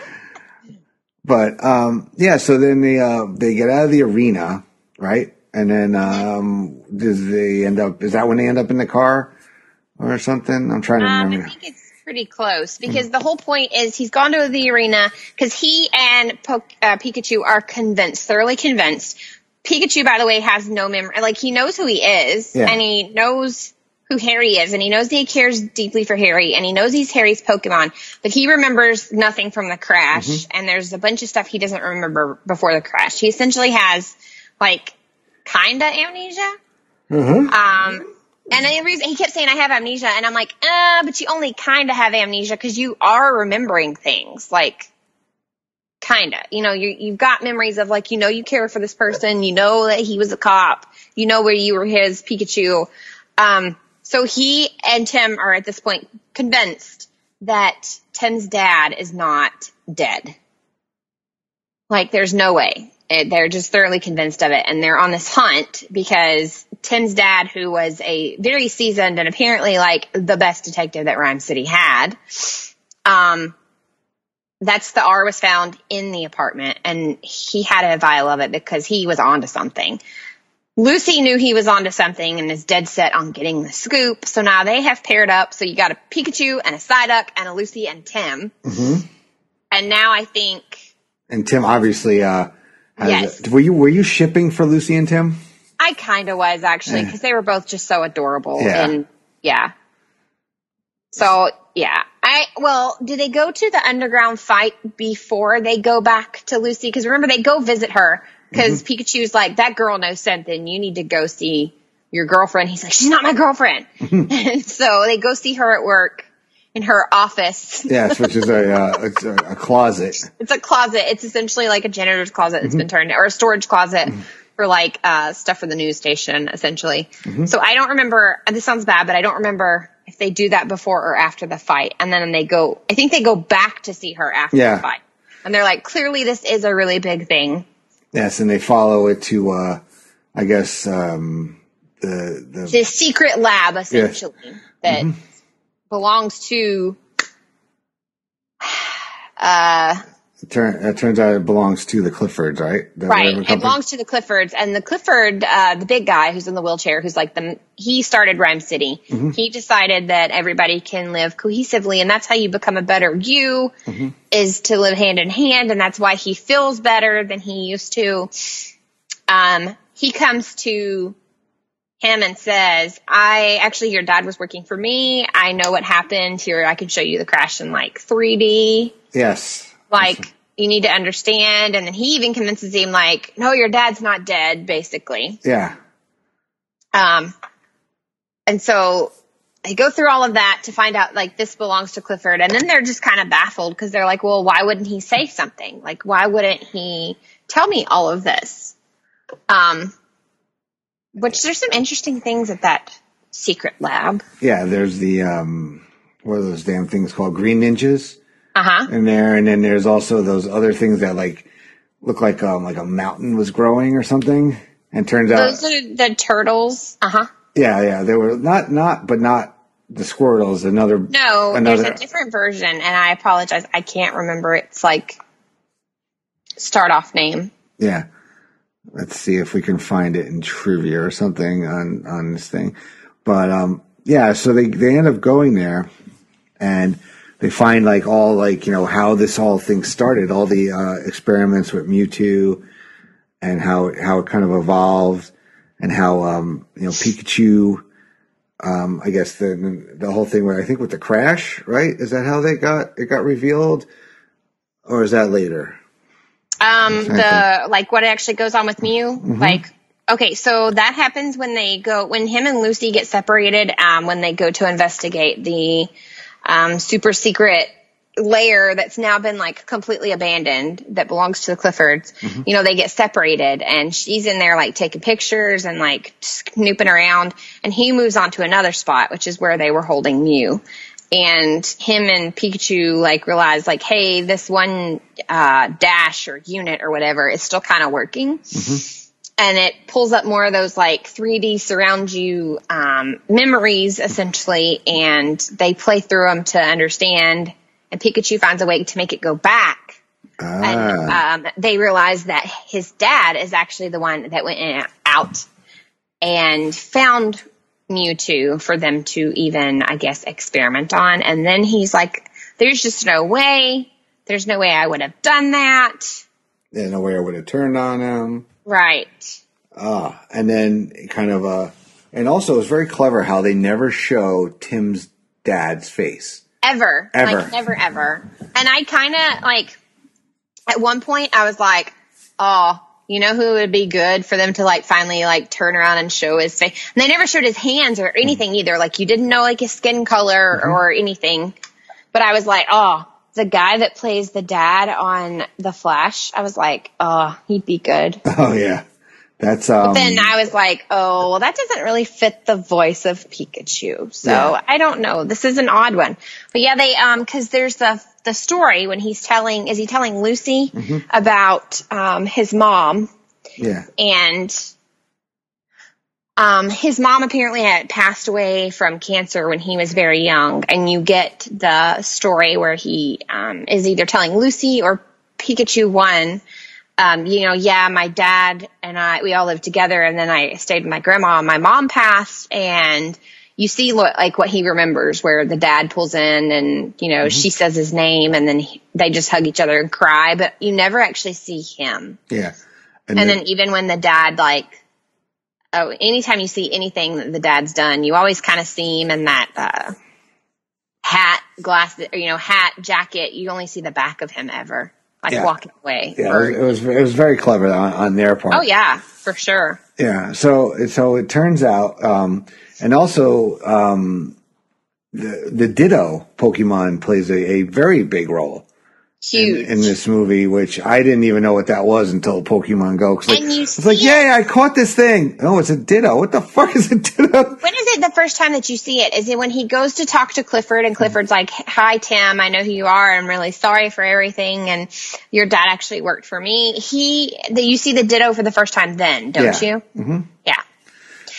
But, um, yeah, so then they, uh, they get out of the arena, right? And then, um, does they end up, is that when they end up in the car or something? I'm trying to Um, remember. I think it's pretty close because the whole point is he's gone to the arena because he and po- uh, Pikachu are convinced, thoroughly convinced. Pikachu, by the way, has no memory. Like, he knows who he is, Yeah. and he knows who Harry is, and he knows that he cares deeply for Harry, and he knows he's Harry's Pokemon, but he remembers nothing from the crash, Mm-hmm. and there's a bunch of stuff he doesn't remember before the crash. He essentially has, like, kinda amnesia. Mm-hmm. Um, and the reason he kept saying I have amnesia, and I'm like, uh, but you only kinda have amnesia because you are remembering things, like, kinda. You know, you you've got memories of, like, you know, you care for this person, you know that he was a cop, you know where you were his Pikachu. Um, so he and Tim are at this point convinced that Tim's dad is not dead. Like, there's no way. It, they're just thoroughly convinced of it, and they're on this hunt because Tim's dad, who was a very seasoned and apparently like the best detective that Rhyme City had, um, that's the R was found in the apartment, and he had a vial of it because he was onto something. Lucy knew he was onto something and is dead set on getting the scoop. So now they have paired up. So you got a Pikachu and a Psyduck and a Lucy and Tim. Mm-hmm. And now I think, And Tim obviously, uh, has Yes. a, were you, were you shipping for Lucy and Tim? I kind of was actually, because they were both just so adorable. Yeah. And yeah. So yeah, I, well, do they go to the underground fight before they go back to Lucy? Because remember, they go visit her because Mm-hmm. Pikachu's like, that girl knows something. You need to go see your girlfriend. He's like, she's not my girlfriend. And so they go see her at work in her office. Yes, which is a, uh, it's a, a closet. It's a closet. It's essentially like a janitor's closet that's been turned, or a storage closet for like uh stuff for the news station, essentially. So I don't remember, and this sounds bad, but I don't remember if they do that before or after the fight. And then they go, I think they go back to see her after Yeah. the fight. And they're like, clearly this is a really big thing. Yes, and they follow it to, uh, I guess, um, the the, the secret lab, essentially, yeah. that mm-hmm. belongs to. Uh, it, turn, it turns out it belongs to the Cliffords, right? The right. It belongs to the Cliffords, and the Clifford, uh, the big guy who's in the wheelchair, who's like the he started Rhyme City. Mm-hmm. He decided that everybody can live cohesively, and that's how you become a better you. Mm-hmm. Is to live hand in hand, and that's why he feels better than he used to. Um, he comes to him and says, I actually, your dad was working for me. I know what happened here. I can show you the crash in like three D. Yes. Like, awesome. You need to understand. And then he even convinces him like, no, your dad's not dead, basically. Yeah. Um, and so they go through all of that to find out like this belongs to Clifford. And then they're just kind of baffled because they're like, well, why wouldn't he say something? Like, why wouldn't he tell me all of this? Um, which there's some interesting things at that secret lab. Yeah, there's the, um, what are those damn things called? Green ninjas uh-huh. in there. And then there's also those other things that like look like, um, like a mountain was growing or something. And turns out. Those are the turtles. Uh-huh. Yeah, yeah. They were not, not, but not the Squirtles. Another. No, another, there's a different version. And I apologize. I can't remember its like start off name. Yeah. Let's see if we can find it in trivia or something on, on this thing. But, um, yeah, so they, they end up going there and they find like all like, you know, how this whole thing started, all the, uh, experiments with Mewtwo and how, how it kind of evolved and how, um, you know, Pikachu, um, I guess the, the whole thing where I think with the crash, right? Is that how they got, it got revealed or is that later? Um, the, like what actually goes on with Mew, mm-hmm. like, okay, so that happens when they go, when him and Lucy get separated, um, when they go to investigate the, um, super secret lair that's now been like completely abandoned that belongs to the Cliffords. Mm-hmm. You know, they get separated and she's in there like taking pictures and like snooping around and he moves on to another spot, which is where they were holding Mew. And him and Pikachu like realize like, hey, this one uh dash or unit or whatever is still kind of working. Mm-hmm. And it pulls up more of those like three D surround you um memories essentially, and they play through them to understand. And Pikachu finds a way to make it go back. Ah. And um they realize that his dad is actually the one that went in and out and found Mewtwo for them to even, I guess, experiment on. And then he's like, there's just no way. There's no way I would have done that. There's no way I would have turned on him. Right. Ah, and then kind of, uh, and also it's very clever how they never show Tim's dad's face. Ever. Ever. Like, never, ever. And I kind of, like, at one point I was like, oh, you know who would be good for them to like finally like turn around and show his face? And they never showed his hands or anything mm-hmm. either. Like you didn't know like his skin color mm-hmm. or anything. But I was like, oh, the guy that plays the dad on The Flash, I was like, oh, he'd be good. Oh yeah. That's um But then I was like, oh, well that doesn't really fit the voice of Pikachu. So yeah. I don't know. This is an odd one. But yeah, they um cuz there's the the story when he's telling is he telling Lucy mm-hmm. about um his mom. Yeah. And um his mom apparently had passed away from cancer when he was very young, and you get the story where he um is either telling Lucy or Pikachu one Um, you know, yeah, my dad and I, we all lived together, and then I stayed with my grandma and my mom passed, and you see lo- like what he remembers where the dad pulls in and, you know, mm-hmm. she says his name and then he, they just hug each other and cry, but you never actually see him. Yeah. And, and then, then even when the dad, like, oh, anytime you see anything that the dad's done, you always kind of see him in that, uh, hat, glasses, or, you know, hat, jacket. You only see the back of him ever. Like yeah. walking away. Yeah, or, it, was, it was it was very clever on, on their part. Oh yeah, for sure. Yeah. So so it turns out, um, and also um, the the Ditto Pokemon plays a, a very big role. Huge. In, in this movie, which I didn't even know what that was until Pokemon Go. Cause like, and you it's like, yay, I caught this thing. Oh, it's a Ditto. What the fuck is a Ditto? When is it the first time that you see it? Is it when he goes to talk to Clifford and Clifford's like, hi, Tim, I know who you are. I'm really sorry for everything. And your dad actually worked for me. He, the, you see the Ditto for the first time then, don't yeah. you? Mm-hmm. Yeah.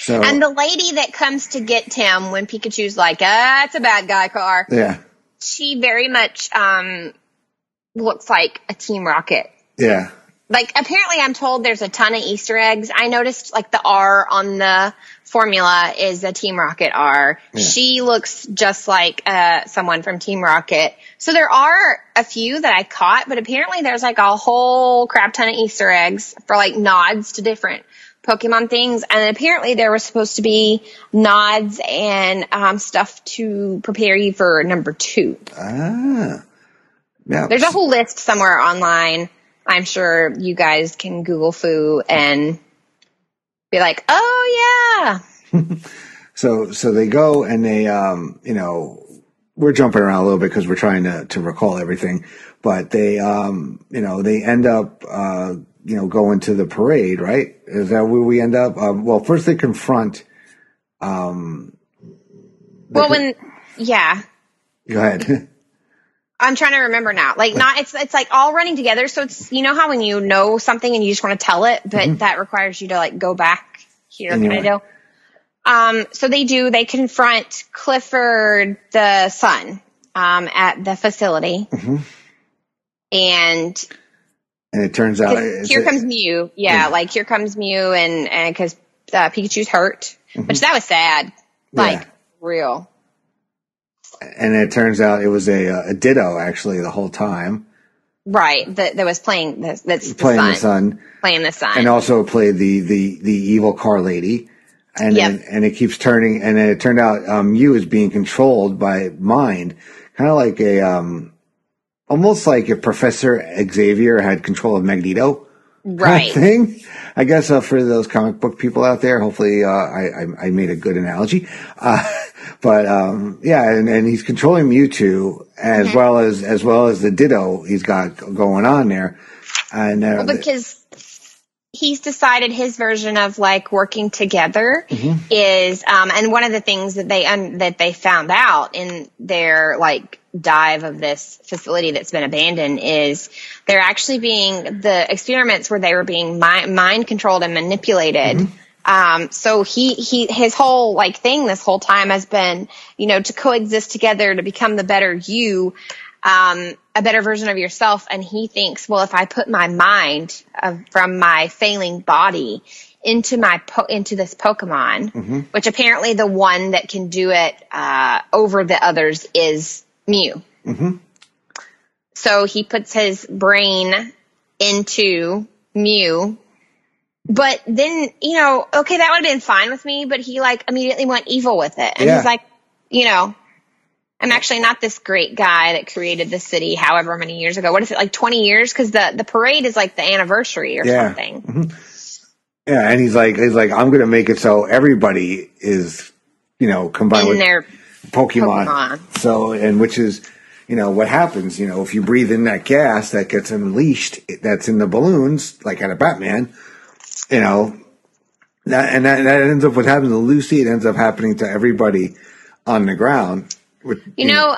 So, and the lady that comes to get Tim when Pikachu's like, ah, it's a bad guy car. Yeah. She very much um, looks like a Team Rocket. Yeah. Like, apparently I'm told there's a ton of Easter eggs. I noticed, like, the R on the formula is a Team Rocket R. Yeah. She looks just like uh, someone from Team Rocket. So there are a few that I caught, but apparently there's, like, a whole crap ton of Easter eggs for, like, nods to different Pokemon things. And apparently there was supposed to be nods and um, stuff to prepare you for number two. Ah. Yeah. There's a whole list somewhere online. I'm sure you guys can Google Foo and be like, oh, yeah. so so they go and they, um, you know, we're jumping around a little bit because we're trying to, to recall everything. But they, um, you know, they end up, uh, you know, going to the parade, right? Is that where we end up? Uh, well, first they confront. Um, they well, con- when, yeah. Go ahead. I'm trying to remember now. Like, not, it's, it's like all running together. So it's, you know how when you know something and you just want to tell it, but mm-hmm. that requires you to like go back here kind of deal. Um, so they do, they confront Clifford the son, um, at the facility. Mm-hmm. And, and it turns out here comes Mew. Yeah, yeah. Like here comes Mew and, and cause, uh, Pikachu's hurt, mm-hmm. which that was sad. Like yeah. real. And it turns out it was a, a Ditto actually the whole time. Right. That, that was playing the, that's playing the, the sun. Playing the sun. And also played the, the, the evil car lady. And yep. then, and it keeps turning, and then it turned out, um, Mew is being controlled by mind. Kind of like a, um, almost like if Professor Xavier had control of Magneto. Right. Thing. I guess, uh, for those comic book people out there, hopefully, uh, I, I, I made a good analogy. Uh, but, um, yeah, and, and he's controlling Mewtwo as mm-hmm. well as, as well as the Ditto he's got going on there. And, uh, well, because he's decided his version of like working together mm-hmm. is, um, and one of the things that they, um, that they found out in their like dive of this facility that's been abandoned is they're actually being, the experiments where they were being mind, mind controlled and manipulated. Mm-hmm. Um, so he, he, his whole like thing this whole time has been, you know, to coexist together, to become the better you, um, a better version of yourself. And he thinks, well, if I put my mind uh, from my failing body into my, po- into this Pokemon, mm-hmm. which apparently the one that can do it, uh, over the others is Mew. Mm-hmm. So he puts his brain into Mew. But then, you know, okay, that would have been fine with me, but he like immediately went evil with it. And yeah. he's like, you know, I'm actually not this great guy that created the city however many years ago. What is it, like twenty years? Because the, the parade is like the anniversary or yeah. something. Mm-hmm. Yeah, and he's like, he's like, I'm going to make it so everybody is, you know, combined In with their Pokemon. Pokemon. So, and which is, you know, what happens, you know, if you breathe in that gas that gets unleashed, that's in the balloons, like at a Batman, you know, that, and that, that ends up what happens to Lucy. It ends up happening to everybody on the ground. With, you, you know, know,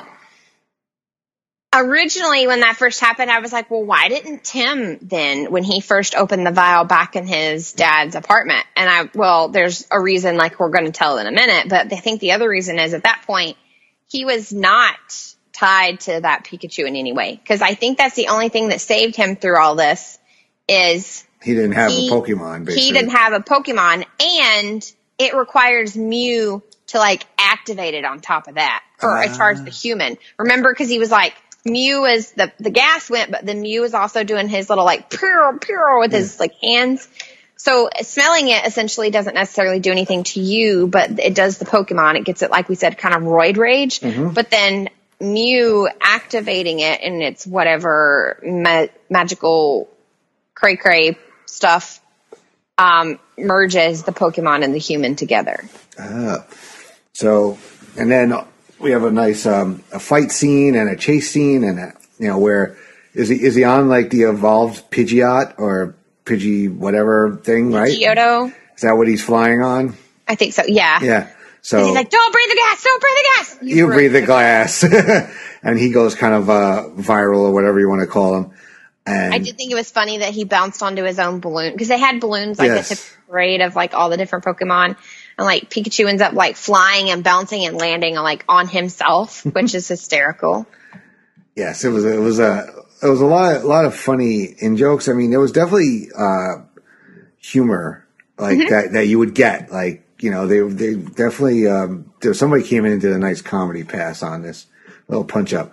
originally when that first happened, I was like, well, why didn't Tim then, when he first opened the vial back in his dad's apartment? And I, well, there's a reason, like we're going to tell in a minute, but I think the other reason is at that point, he was not tied to that Pikachu in any way. Because I think that's the only thing that saved him through all this is he didn't have he, a Pokemon, basically. He didn't have a Pokemon, and it requires Mew to, like, activate it on top of that, for uh. as far as the human. Remember, because he was like, Mew is, the, the gas went, but then Mew is also doing his little, like, purr, purr with yeah. his, like, hands. So smelling it essentially doesn't necessarily do anything to you, but it does the Pokemon. It gets it, like we said, kind of roid rage. Mm-hmm. But then Mew activating it and its whatever ma- magical cray cray stuff um, merges the Pokemon and the human together. Ah. So, and then we have a nice um, a fight scene and a chase scene, and a, you know, where is he is he on like the evolved Pidgeot or Pidgey whatever thing, right? Pidgeotto. Is that what he's flying on? I think so. Yeah. Yeah. So he's like, "Don't breathe the gas! Don't breathe the gas! You, you breathe the glass," and he goes kind of uh, viral or whatever you want to call him. And I did think it was funny that he bounced onto his own balloon because they had balloons like yes. the tip parade of like all the different Pokemon. and like Pikachu ends up like flying and bouncing and landing like on himself, which is hysterical. Yes, it was. It was a. It was a lot. A lot of funny in jokes. I mean, there was definitely uh, humor like mm-hmm. that that you would get. Like you know, they they definitely. Um, there somebody came in and did a nice comedy pass on this little punch up,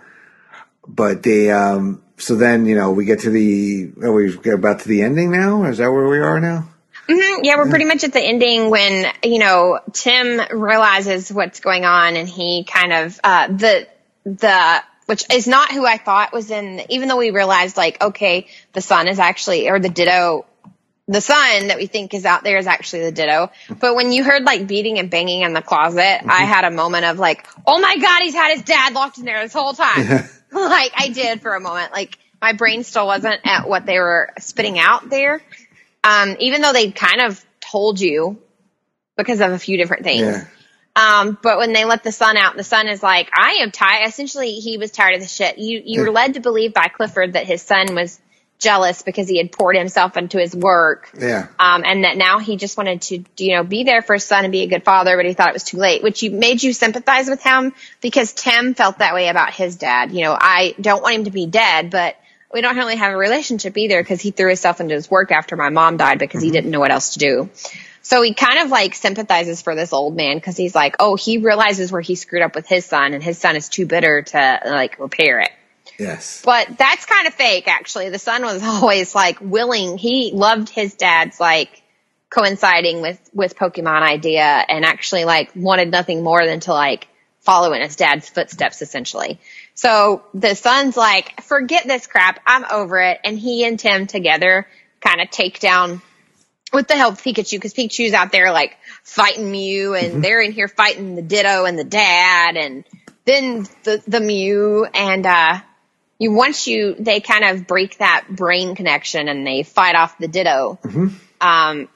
but they. Um, so then you know we get to the. Are we get about to the ending now? Is that where we are now? Mm-hmm. Yeah, we're pretty much at the ending when, you know, Tim realizes what's going on and he kind of, uh, the, the, which is not who I thought was in, even though we realized like, okay, the sun is actually, or the Ditto, the sun that we think is out there is actually the Ditto. But when you heard like beating and banging in the closet, mm-hmm. I had a moment of like, oh my God, he's had his dad locked in there this whole time. Like I did for a moment. Like my brain still wasn't at what they were spitting out there. Um, even though they kind of told you because of a few different things. Yeah. Um, but when they let the son out, the son is like, I am tired. Essentially, he was tired of the shit. You, you were led to believe by Clifford that his son was jealous because he had poured himself into his work. Yeah. Um, and that now he just wanted to, you know, be there for his son and be a good father, but he thought it was too late, which you made you sympathize with him because Tim felt that way about his dad. You know, I don't want him to be dead, but we don't really have a relationship either because he threw himself into his work after my mom died because mm-hmm. he didn't know what else to do. So he kind of like sympathizes for this old man because he's like, oh, he realizes where he screwed up with his son and his son is too bitter to like repair it. Yes. But that's kind of fake, actually. The son was always like willing. He loved his dad's like coinciding with, with Pokemon idea and actually like wanted nothing more than to like follow in his dad's footsteps essentially. So the son's like, forget this crap. I'm over it. And he and Tim together kind of take down with the help of Pikachu because Pikachu's out there like fighting Mew and mm-hmm. they're in here fighting the Ditto and the dad and then the, the Mew and, uh, you, once you, they kind of break that brain connection and they fight off the Ditto. Mm-hmm. Um,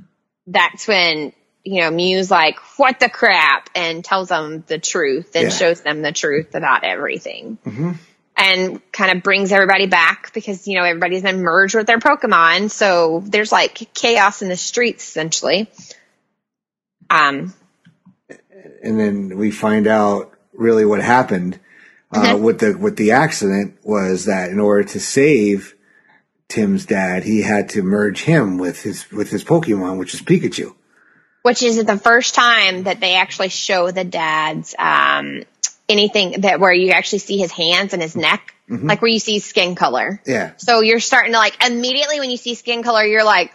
that's when, you know, Mew's like, what the crap? And tells them the truth and yeah. shows them the truth about everything. Mm-hmm. And kind of brings everybody back because, you know, everybody's been merged with their Pokemon. So there's like chaos in the streets, essentially. Um, and then we find out really what happened uh, mm-hmm. with the with the accident was that in order to save Tim's dad, he had to merge him with his with his Pokemon, which is Pikachu. Which is the first time that they actually show the dad's um, anything that where you actually see his hands and his neck, mm-hmm. like where you see skin color. Yeah. So you're starting to like immediately when you see skin color, you're like,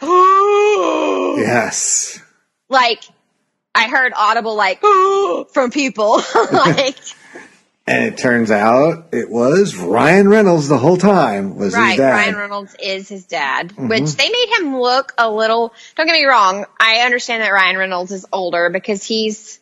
yes. Like I heard audible like from people, like. And it turns out it was Ryan Reynolds the whole time was right, his dad. Ryan Reynolds is his dad, mm-hmm. which they made him look a little, don't get me wrong, I understand that Ryan Reynolds is older because he's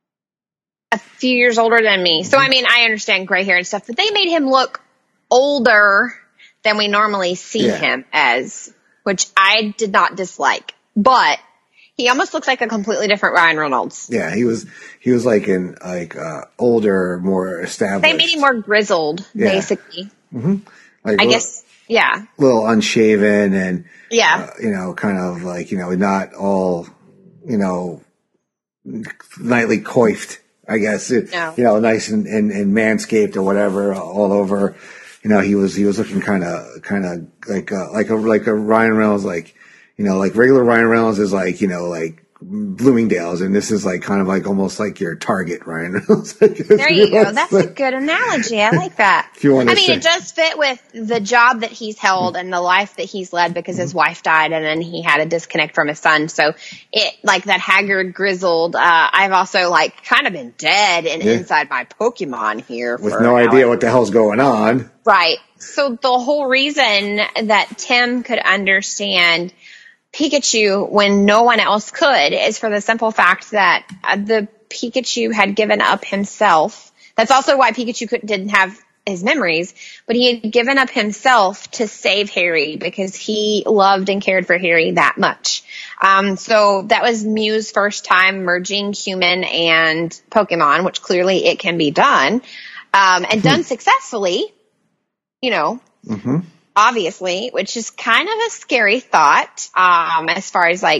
a few years older than me. So, I mean, I understand gray hair and stuff, but they made him look older than we normally see yeah. him as, which I did not dislike. But he almost looks like a completely different Ryan Reynolds. Yeah, he was he was like an like uh, older, more established. They made him more grizzled, yeah. basically. Mm-hmm. Like I little, guess, yeah. A little unshaven and yeah, uh, you know, kind of like you know, not all you know, nightly coiffed. I guess it, no. you know, nice and, and, and manscaped or whatever, all over. You know, he was he was looking kind of kind of like a, like a like a Ryan Reynolds like. You know, like regular Ryan Reynolds is like, you know, like Bloomingdale's, and this is like kind of like almost like your Target Ryan Reynolds. There you go. That's a good analogy. I like that. If you want to I mean, say. It does fit with the job that he's held and the life that he's led because his wife died and then he had a disconnect from his son. So it, like that haggard, grizzled, uh, I've also like kind of been dead and yeah. inside my Pokemon here. With no idea what the hell's going on. Right. So the whole reason that Tim could understand Pikachu when no one else could is for the simple fact that uh, the Pikachu had given up himself. That's also why Pikachu could, didn't have his memories, but he had given up himself to save Harry because he loved and cared for Harry that much. Um, so that was Mew's first time merging human and Pokemon, which clearly it can be done, um, and done successfully, you know. Mm-hmm. Obviously, which is kind of a scary thought, um, as far as like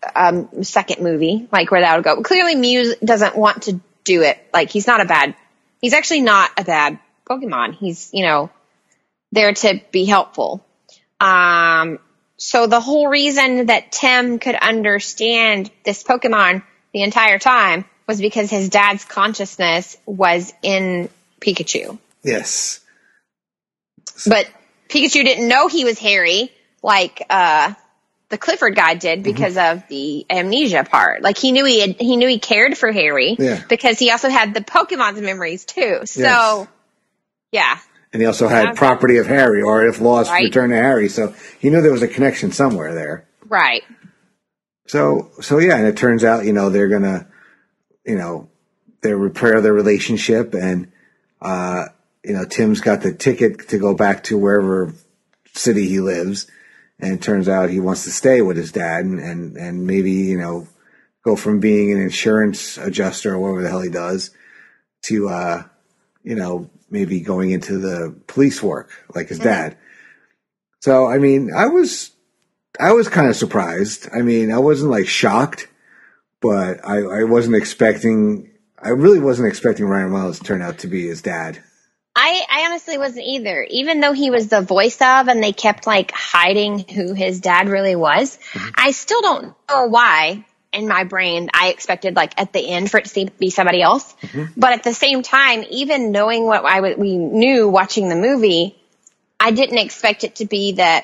um, second movie, like where that would go. Clearly Mew doesn't want to do it. Like he's not a bad, he's actually not a bad Pokemon. He's, you know, there to be helpful. Um, so the whole reason that Tim could understand this Pokemon the entire time was because his dad's consciousness was in Pikachu. Yes. But Pikachu didn't know he was Harry, like uh, the Clifford guy did, because mm-hmm. of the amnesia part. Like he knew he had, he knew he cared for Harry yeah. because he also had the Pokemon's memories too. So, yes. yeah. And he also had yeah. property of Harry, or if lost, right. return to Harry. So he knew there was a connection somewhere there. Right. So, so yeah, and it turns out, you know, they're gonna, you know, they repair their relationship, and uh, you know, Tim's got the ticket to go back to wherever city he lives, and it turns out he wants to stay with his dad, and and, and maybe, you know, go from being an insurance adjuster or whatever the hell he does to, uh, you know, maybe going into the police work like his mm-hmm. dad. So, I mean, I was. I was kind of surprised. I mean, I wasn't like shocked, but I, I wasn't expecting, I really wasn't expecting Ryan Reynolds to turn out to be his dad. I, I honestly wasn't either. Even though he was the voice of, and they kept like hiding who his dad really was, mm-hmm. I still don't know why in my brain I expected like at the end for it to be somebody else. Mm-hmm. But at the same time, even knowing what I w- we knew watching the movie, I didn't expect it to be that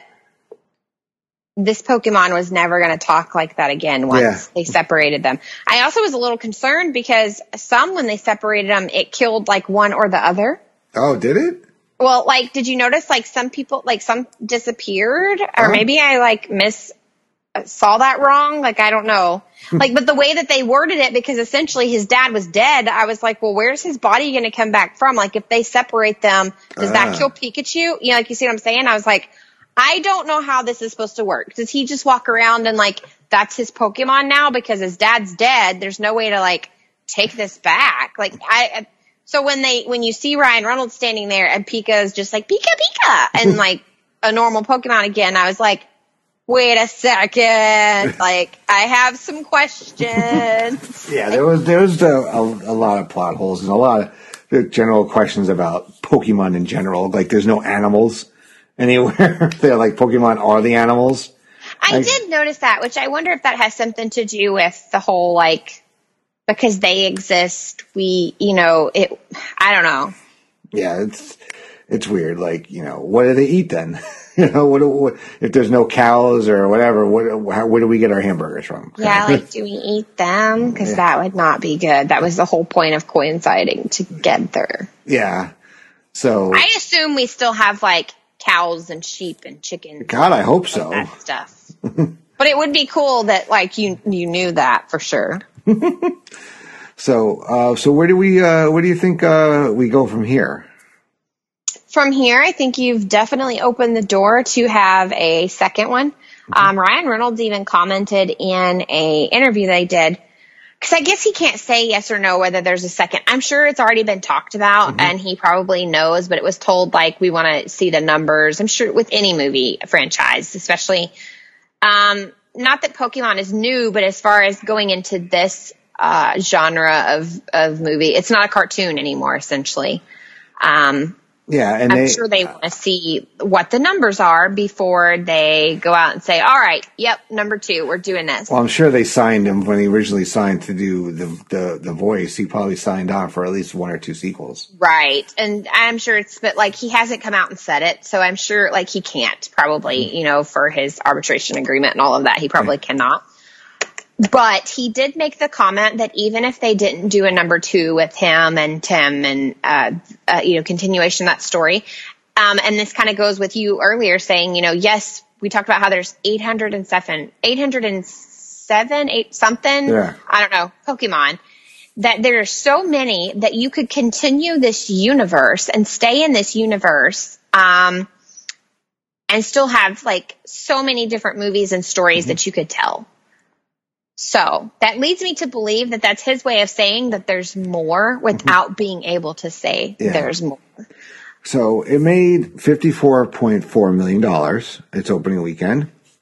this Pokemon was never going to talk like that again once yeah. they separated them. I also was a little concerned because some, when they separated them, it killed like one or the other. Oh, did it? Well, like, did you notice like some people, like some disappeared, or oh. maybe I like miss saw that wrong? Like, I don't know. Like, but the way that they worded it, because essentially his dad was dead, I was like, well, where's his body going to come back from? Like, if they separate them, does uh. that kill Pikachu? You know, like, you see what I'm saying? I was like, I don't know how this is supposed to work. Does he just walk around and like, that's his Pokemon now because his dad's dead? There's no way to like take this back. Like I, so when they, when you see Ryan Reynolds standing there and Pika is just like, Pika, Pika, and like a normal Pokemon again, I was like, wait a second. Like, I have some questions. Yeah, there was, there was a, a, a lot of plot holes and a lot of general questions about Pokemon in general. Like, there's no animals anywhere. They're like, Pokemon are the animals. I, I did notice that, which I wonder if that has something to do with the whole, like, because they exist, we, you know, it, I don't know. Yeah, it's, it's weird. Like, you know, what do they eat then? You know, what, what if there's no cows or whatever, what, how, where do we get our hamburgers from? Yeah, like, do we eat them? Because yeah. that would not be good. That was the whole point of coinciding together. Yeah. So I assume we still have, like, cows and sheep and chickens. God, I hope so. That stuff. But it would be cool that, like, you you knew that for sure. so, uh, so where do we, uh, where do you think uh, we go from here? From here, I think you've definitely opened the door to have a second one. Mm-hmm. Um, Ryan Reynolds even commented in a interview they did, because I guess he can't say yes or no whether there's a second. I'm sure it's already been talked about, mm-hmm. and he probably knows, but it was told, like, we want to see the numbers. I'm sure with any movie franchise, especially, um, not that Pokemon is new, but as far as going into this uh, genre of, of movie, it's not a cartoon anymore, essentially. Um, yeah, and I'm they, sure they want to see what the numbers are before they go out and say, all right, yep, number two, we're doing this. Well, I'm sure they signed him when he originally signed to do the, the, the voice. He probably signed on for at least one or two sequels. Right. And I'm sure it's, but like, he hasn't come out and said it. So I'm sure like he can't probably, mm-hmm. you know, for his arbitration agreement and all of that, he probably yeah. cannot. But he did make the comment that even if they didn't do a number two with him and Tim and, uh, uh you know, continuation of that story, um, and this kind of goes with you earlier saying, you know, yes, we talked about how there's eight hundred seven, eight hundred seven, eight something, yeah. I don't know, Pokemon, that there are so many that you could continue this universe and stay in this universe, um, and still have like so many different movies and stories mm-hmm. that you could tell. So that leads me to believe that that's his way of saying that there's more without mm-hmm. being able to say yeah. there's more. So it made fifty-four point four million dollars its opening weekend.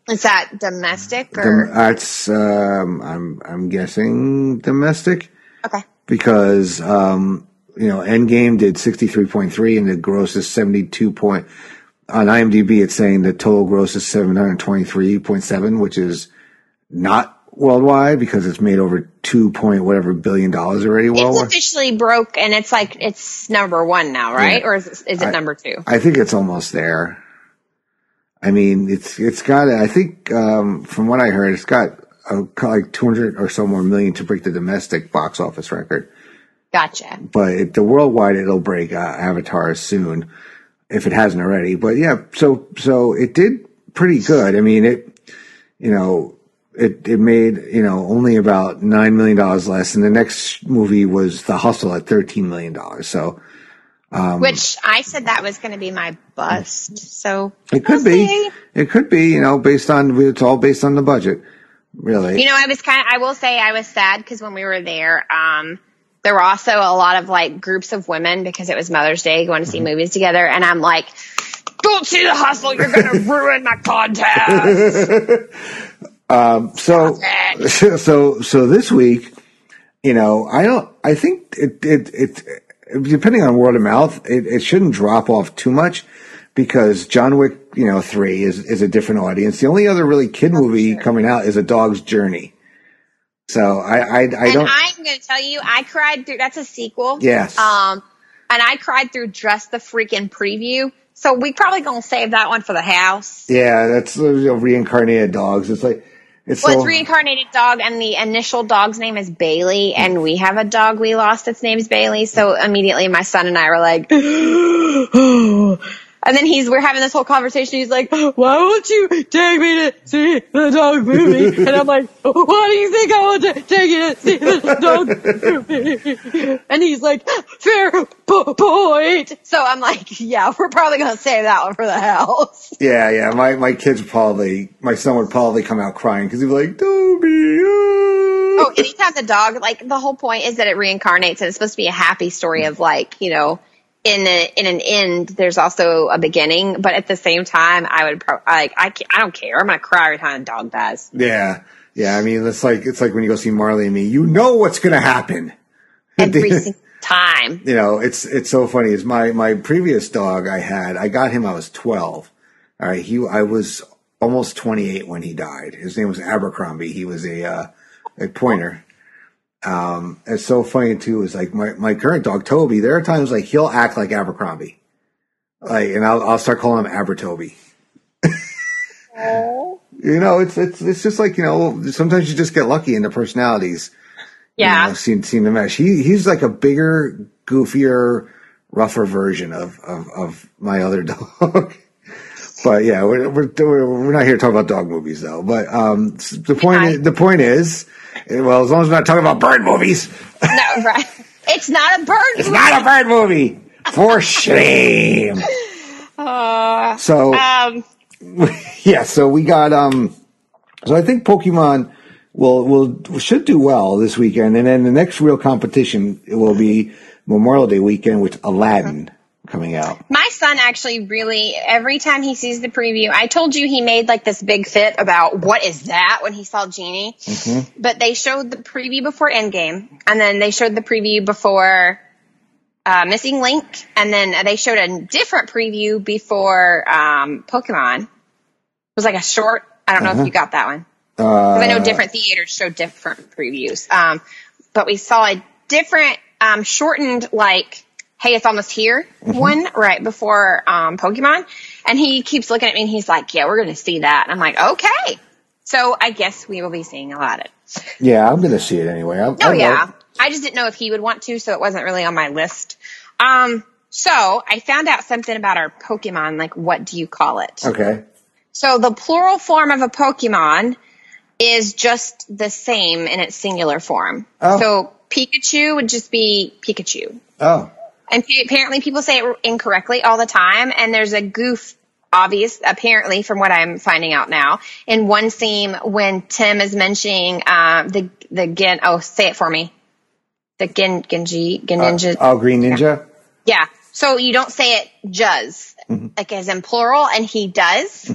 Is that domestic or? Dom- that's um, I'm I'm guessing domestic. Okay. Because um, you know, Endgame did sixty-three point three and the gross is seventy-two point. On IMDb, it's saying the total gross is seven hundred twenty-three point seven, which is not worldwide because it's made over two point whatever billion dollars already worldwide. It's officially broke, and it's like it's number one now, right? Yeah. Or is it, is it I, number two? I think it's almost there. I mean, it's it's got. I think um, from what I heard, it's got a, like two hundred or so more million to break the domestic box office record. Gotcha. But it, the worldwide, it'll break uh, Avatar soon, if it hasn't already. But yeah, so so it did pretty good. I mean, it you know it it made you know only about nine million dollars less, and the next movie was The Hustle at thirteen million dollars. So. Um, Which I said that was going to be my bust. So it could we'll be. see. It could be. You know, based on it's all based on the budget, really. You know, I was kind of. I will say I was sad because when we were there, um, there were also a lot of like groups of women because it was Mother's Day going to see mm-hmm. movies together, and I'm like, "Don't see The Hustle! You're going to ruin my contest." um. So, so, so this week, you know, I don't. I think it. It. it depending on word of mouth, it, it shouldn't drop off too much because John Wick, you know, three is, is a different audience. The only other really kid movie sure. coming out is A Dog's Journey. So I, I, I and don't. I'm going to tell you, I cried through. That's a sequel. Yes. Um, and I cried through just the freaking preview. So we probably gonna save that one for the house. Yeah, that's you know, reincarnated dogs. It's like. It's well, so, it's reincarnated dog, and the initial dog's name is Bailey, and we have a dog we lost. Its name is Bailey. So immediately, my son and I were like, and then he's we're having this whole conversation. He's like, "Why won't you take me to see the dog movie?" And I'm like, "Why do you think I want to take you to see the dog movie?" And he's like, "Fair po- point." So I'm like, "Yeah, we're probably gonna save that one for the house." Yeah, yeah. My my kids would probably, my son would probably come out crying because he'd be like, Toby. Oh, anytime the dog, like the whole point is that it reincarnates, and it's supposed to be a happy story of like, you know. In a, in an end, there's also a beginning, but at the same time, I would pro- like I can't, I don't care. I'm gonna cry every time a dog dies. Yeah, yeah. I mean, it's like it's like when you go see Marley and Me. You know what's gonna happen every single time. You know, it's it's so funny. Is my my previous dog I had, I got him. I was twelve. All right, he I was almost twenty-eight when he died. His name was Abercrombie. He was a uh, a pointer. Um, it's so funny too. Is like my, my current dog Toby. There are times like he'll act like Abercrombie, like, and I'll I'll start calling him Abertoby. Oh. You know, it's it's it's just like you know. Sometimes you just get lucky in the personalities. Yeah, you know, seem seem to mesh. He he's like a bigger, goofier, rougher version of of, of my other dog. But yeah, we're, we're we're not here to talk about dog movies though. But um, the point is, the point is. Well, as long as we're not talking about bird movies. No, right. It's not a bird it's movie. It's not a bird movie. For shame. Uh, so, um, yeah, so we got, um, so I think Pokemon will, will, should do well this weekend. And then the next real competition will be Memorial Day weekend with Aladdin coming out. My son actually really, every time he sees the preview, I told you he made like this big fit about what is that when he saw Genie. Mm-hmm. But they showed the preview before Endgame, and then they showed the preview before uh, Missing Link, and then they showed a different preview before um, Pokemon. It was like a short, I don't know uh-huh. if you got that one. Because uh, I know different theaters show different previews. Um, but we saw a different, um, shortened like, hey, it's almost here mm-hmm. one right before um, Pokemon. And he keeps looking at me and he's like, yeah, we're going to see that. And I'm like, okay. So I guess we will be seeing Aladdin. Yeah, I'm going to see it anyway. I, oh, I yeah. Know. I just didn't know if he would want to, so it wasn't really on my list. Um, so I found out something about our Pokemon, like what do you call it? Okay. So the plural form of a Pokemon is just the same in its singular form. Oh. So Pikachu would just be Pikachu. Oh. And apparently people say it incorrectly all the time, and there's a goof, obvious, apparently, from what I'm finding out now, in one scene when Tim is mentioning uh, the the Gen. Oh, say it for me. The Gen Genji Geninja. Uh, oh, Green Ninja. Yeah. So you don't say it Juz, mm-hmm. like as in plural, and he does. Mm-hmm.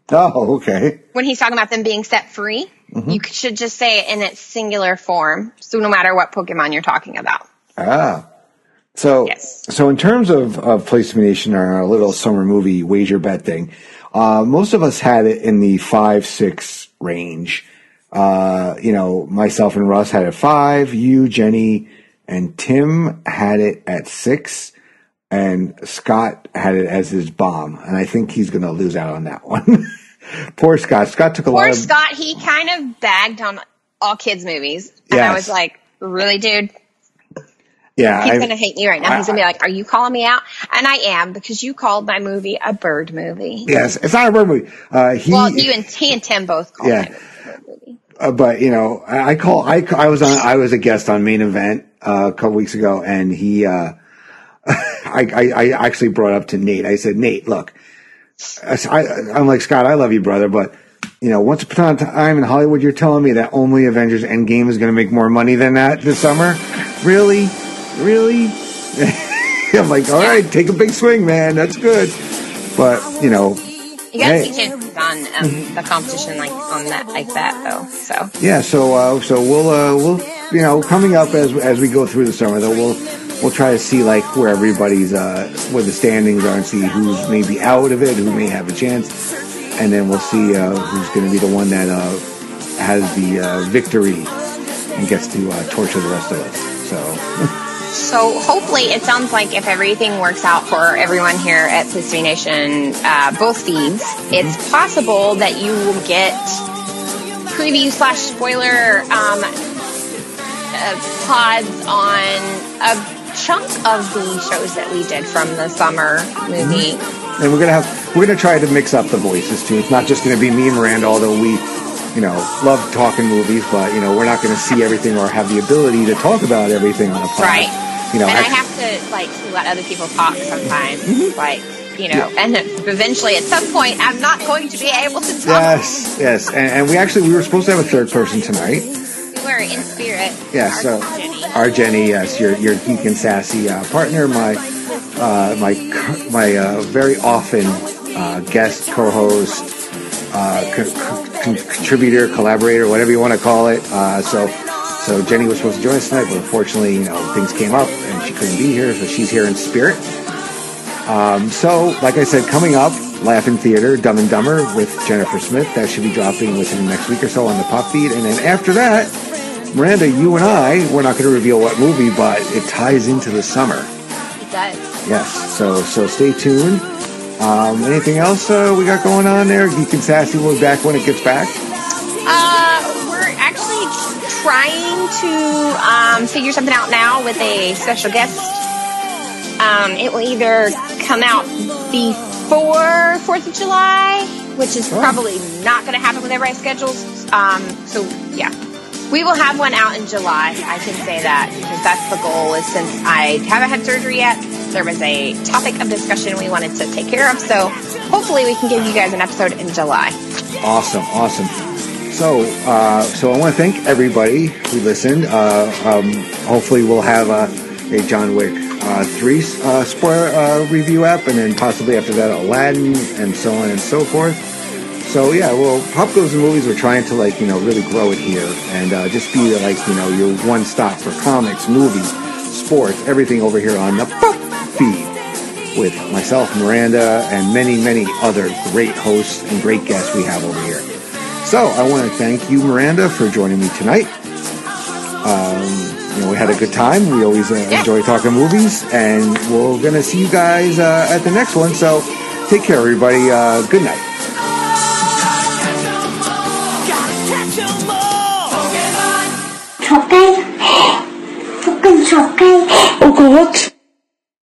Oh, okay. When he's talking about them being set free, mm-hmm. you should just say it in its singular form. So no matter what Pokemon you're talking about. Ah. So, yes. so in terms of, of Place to Be Nation, our little summer movie wager bet thing, uh, most of us had it in the five, six range. Uh, you know, myself and Russ had it five, you, Jenny, and Tim had it at six. And Scott had it as his bomb, and I think he's going to lose out on that one. Poor Scott. Scott took a Poor lot of... Poor Scott, he kind of bagged on all kids' movies. And yes. I was like, really, dude? Yeah. He's going to hate me right now. I, He's going to be like, are you calling me out? And I am, because you called my movie a bird movie. Yes, it's not a bird movie. Uh, he, well, you and, he and Tim both called yeah. it a bird movie. Uh, but, you know, I, I call, I, I was on, I was a guest on Main Event uh, a couple weeks ago, and he... Uh, I, I, I actually brought up to Nate. I said, Nate, look, I, I'm like, Scott, I love you, brother, but, you know, once upon a time in Hollywood, you're telling me that only Avengers Endgame is going to make more money than that this summer? Really? Really? I'm like, all right, take a big swing, man. That's good. But, you know. You got to see chances on um, the competition like on that, like that, though. So. Yeah, so, uh, so we'll, uh, we'll, you know, coming up as, as we go through the summer, though, we'll, We'll try to see like where everybody's, uh, where the standings are and see who's maybe out of it, who may have a chance. And then we'll see, uh, who's going to be the one that, uh, has the, uh, victory and gets to, uh, torture the rest of us. So. So hopefully it sounds like if everything works out for everyone here at Place to Be Nation, uh, both feeds, mm-hmm. it's possible that you will get preview slash spoiler, um, uh, pods on a chunk of the shows that we did from the summer movie. Mm-hmm. And we're gonna have we're gonna try to mix up the voices too. It's not just gonna be me and Miranda, although we, you know, love talking movies, but you know, we're not gonna see everything or have the ability to talk about everything on a pod. Right. You know, and I, I have to like let other people talk sometimes. Mm-hmm. Like, you know, yeah. And eventually at some point I'm not going to be able to talk. Yes, yes. And, and we actually we were supposed to have a third person tonight. We were in spirit. Yeah, our so Jenny. Our Jenny, yes, your your geek and sassy uh, partner, my uh, my my uh, very often uh, guest, co-host, uh, co- co- contributor, collaborator, whatever you want to call it. Uh, so so Jenny was supposed to join us tonight, but unfortunately, you know, things came up and she couldn't be here, so she's here in spirit. Um, so, like I said, coming up, Laugh in Theater, Dumb and Dumber with Jennifer Smith. That should be dropping within the next week or so on the pop feed. And then after that, Miranda, you and I, we're not going to reveal what movie, but it ties into the summer. It does. Yes, so so stay tuned. Um, anything else uh, we got going on there? Geek and Sassy will be back when it gets back. Uh, we're actually trying to um, figure something out now with a special guest. Um, it will either come out before fourth of July, which is oh. probably not going to happen with everybody's schedules. Um, so, yeah. We will have one out in July. I can say that because that's the goal. Is since I haven't had surgery yet, there was a topic of discussion we wanted to take care of. So hopefully we can give you guys an episode in July. Awesome, awesome. So, uh, so I want to thank everybody who listened. Uh, um, hopefully we'll have a, a John Wick uh, three uh, spoiler uh, review app, and then possibly after that Aladdin, and so on and so forth. So yeah, well, Pop Goes the Movies, we're trying to like, you know, really grow it here and uh, just be like, you know, your one stop for comics, movies, sports, everything over here on the Pop feed with myself, Miranda, and many, many other great hosts and great guests we have over here. So I want to thank you, Miranda, for joining me tonight. Um, you know, we had a good time. We always uh, enjoy talking movies, and we're going to see you guys uh, at the next one. So take care, everybody. Uh, good night. Sọc cây, sọc cây, sọc cây. Oh God.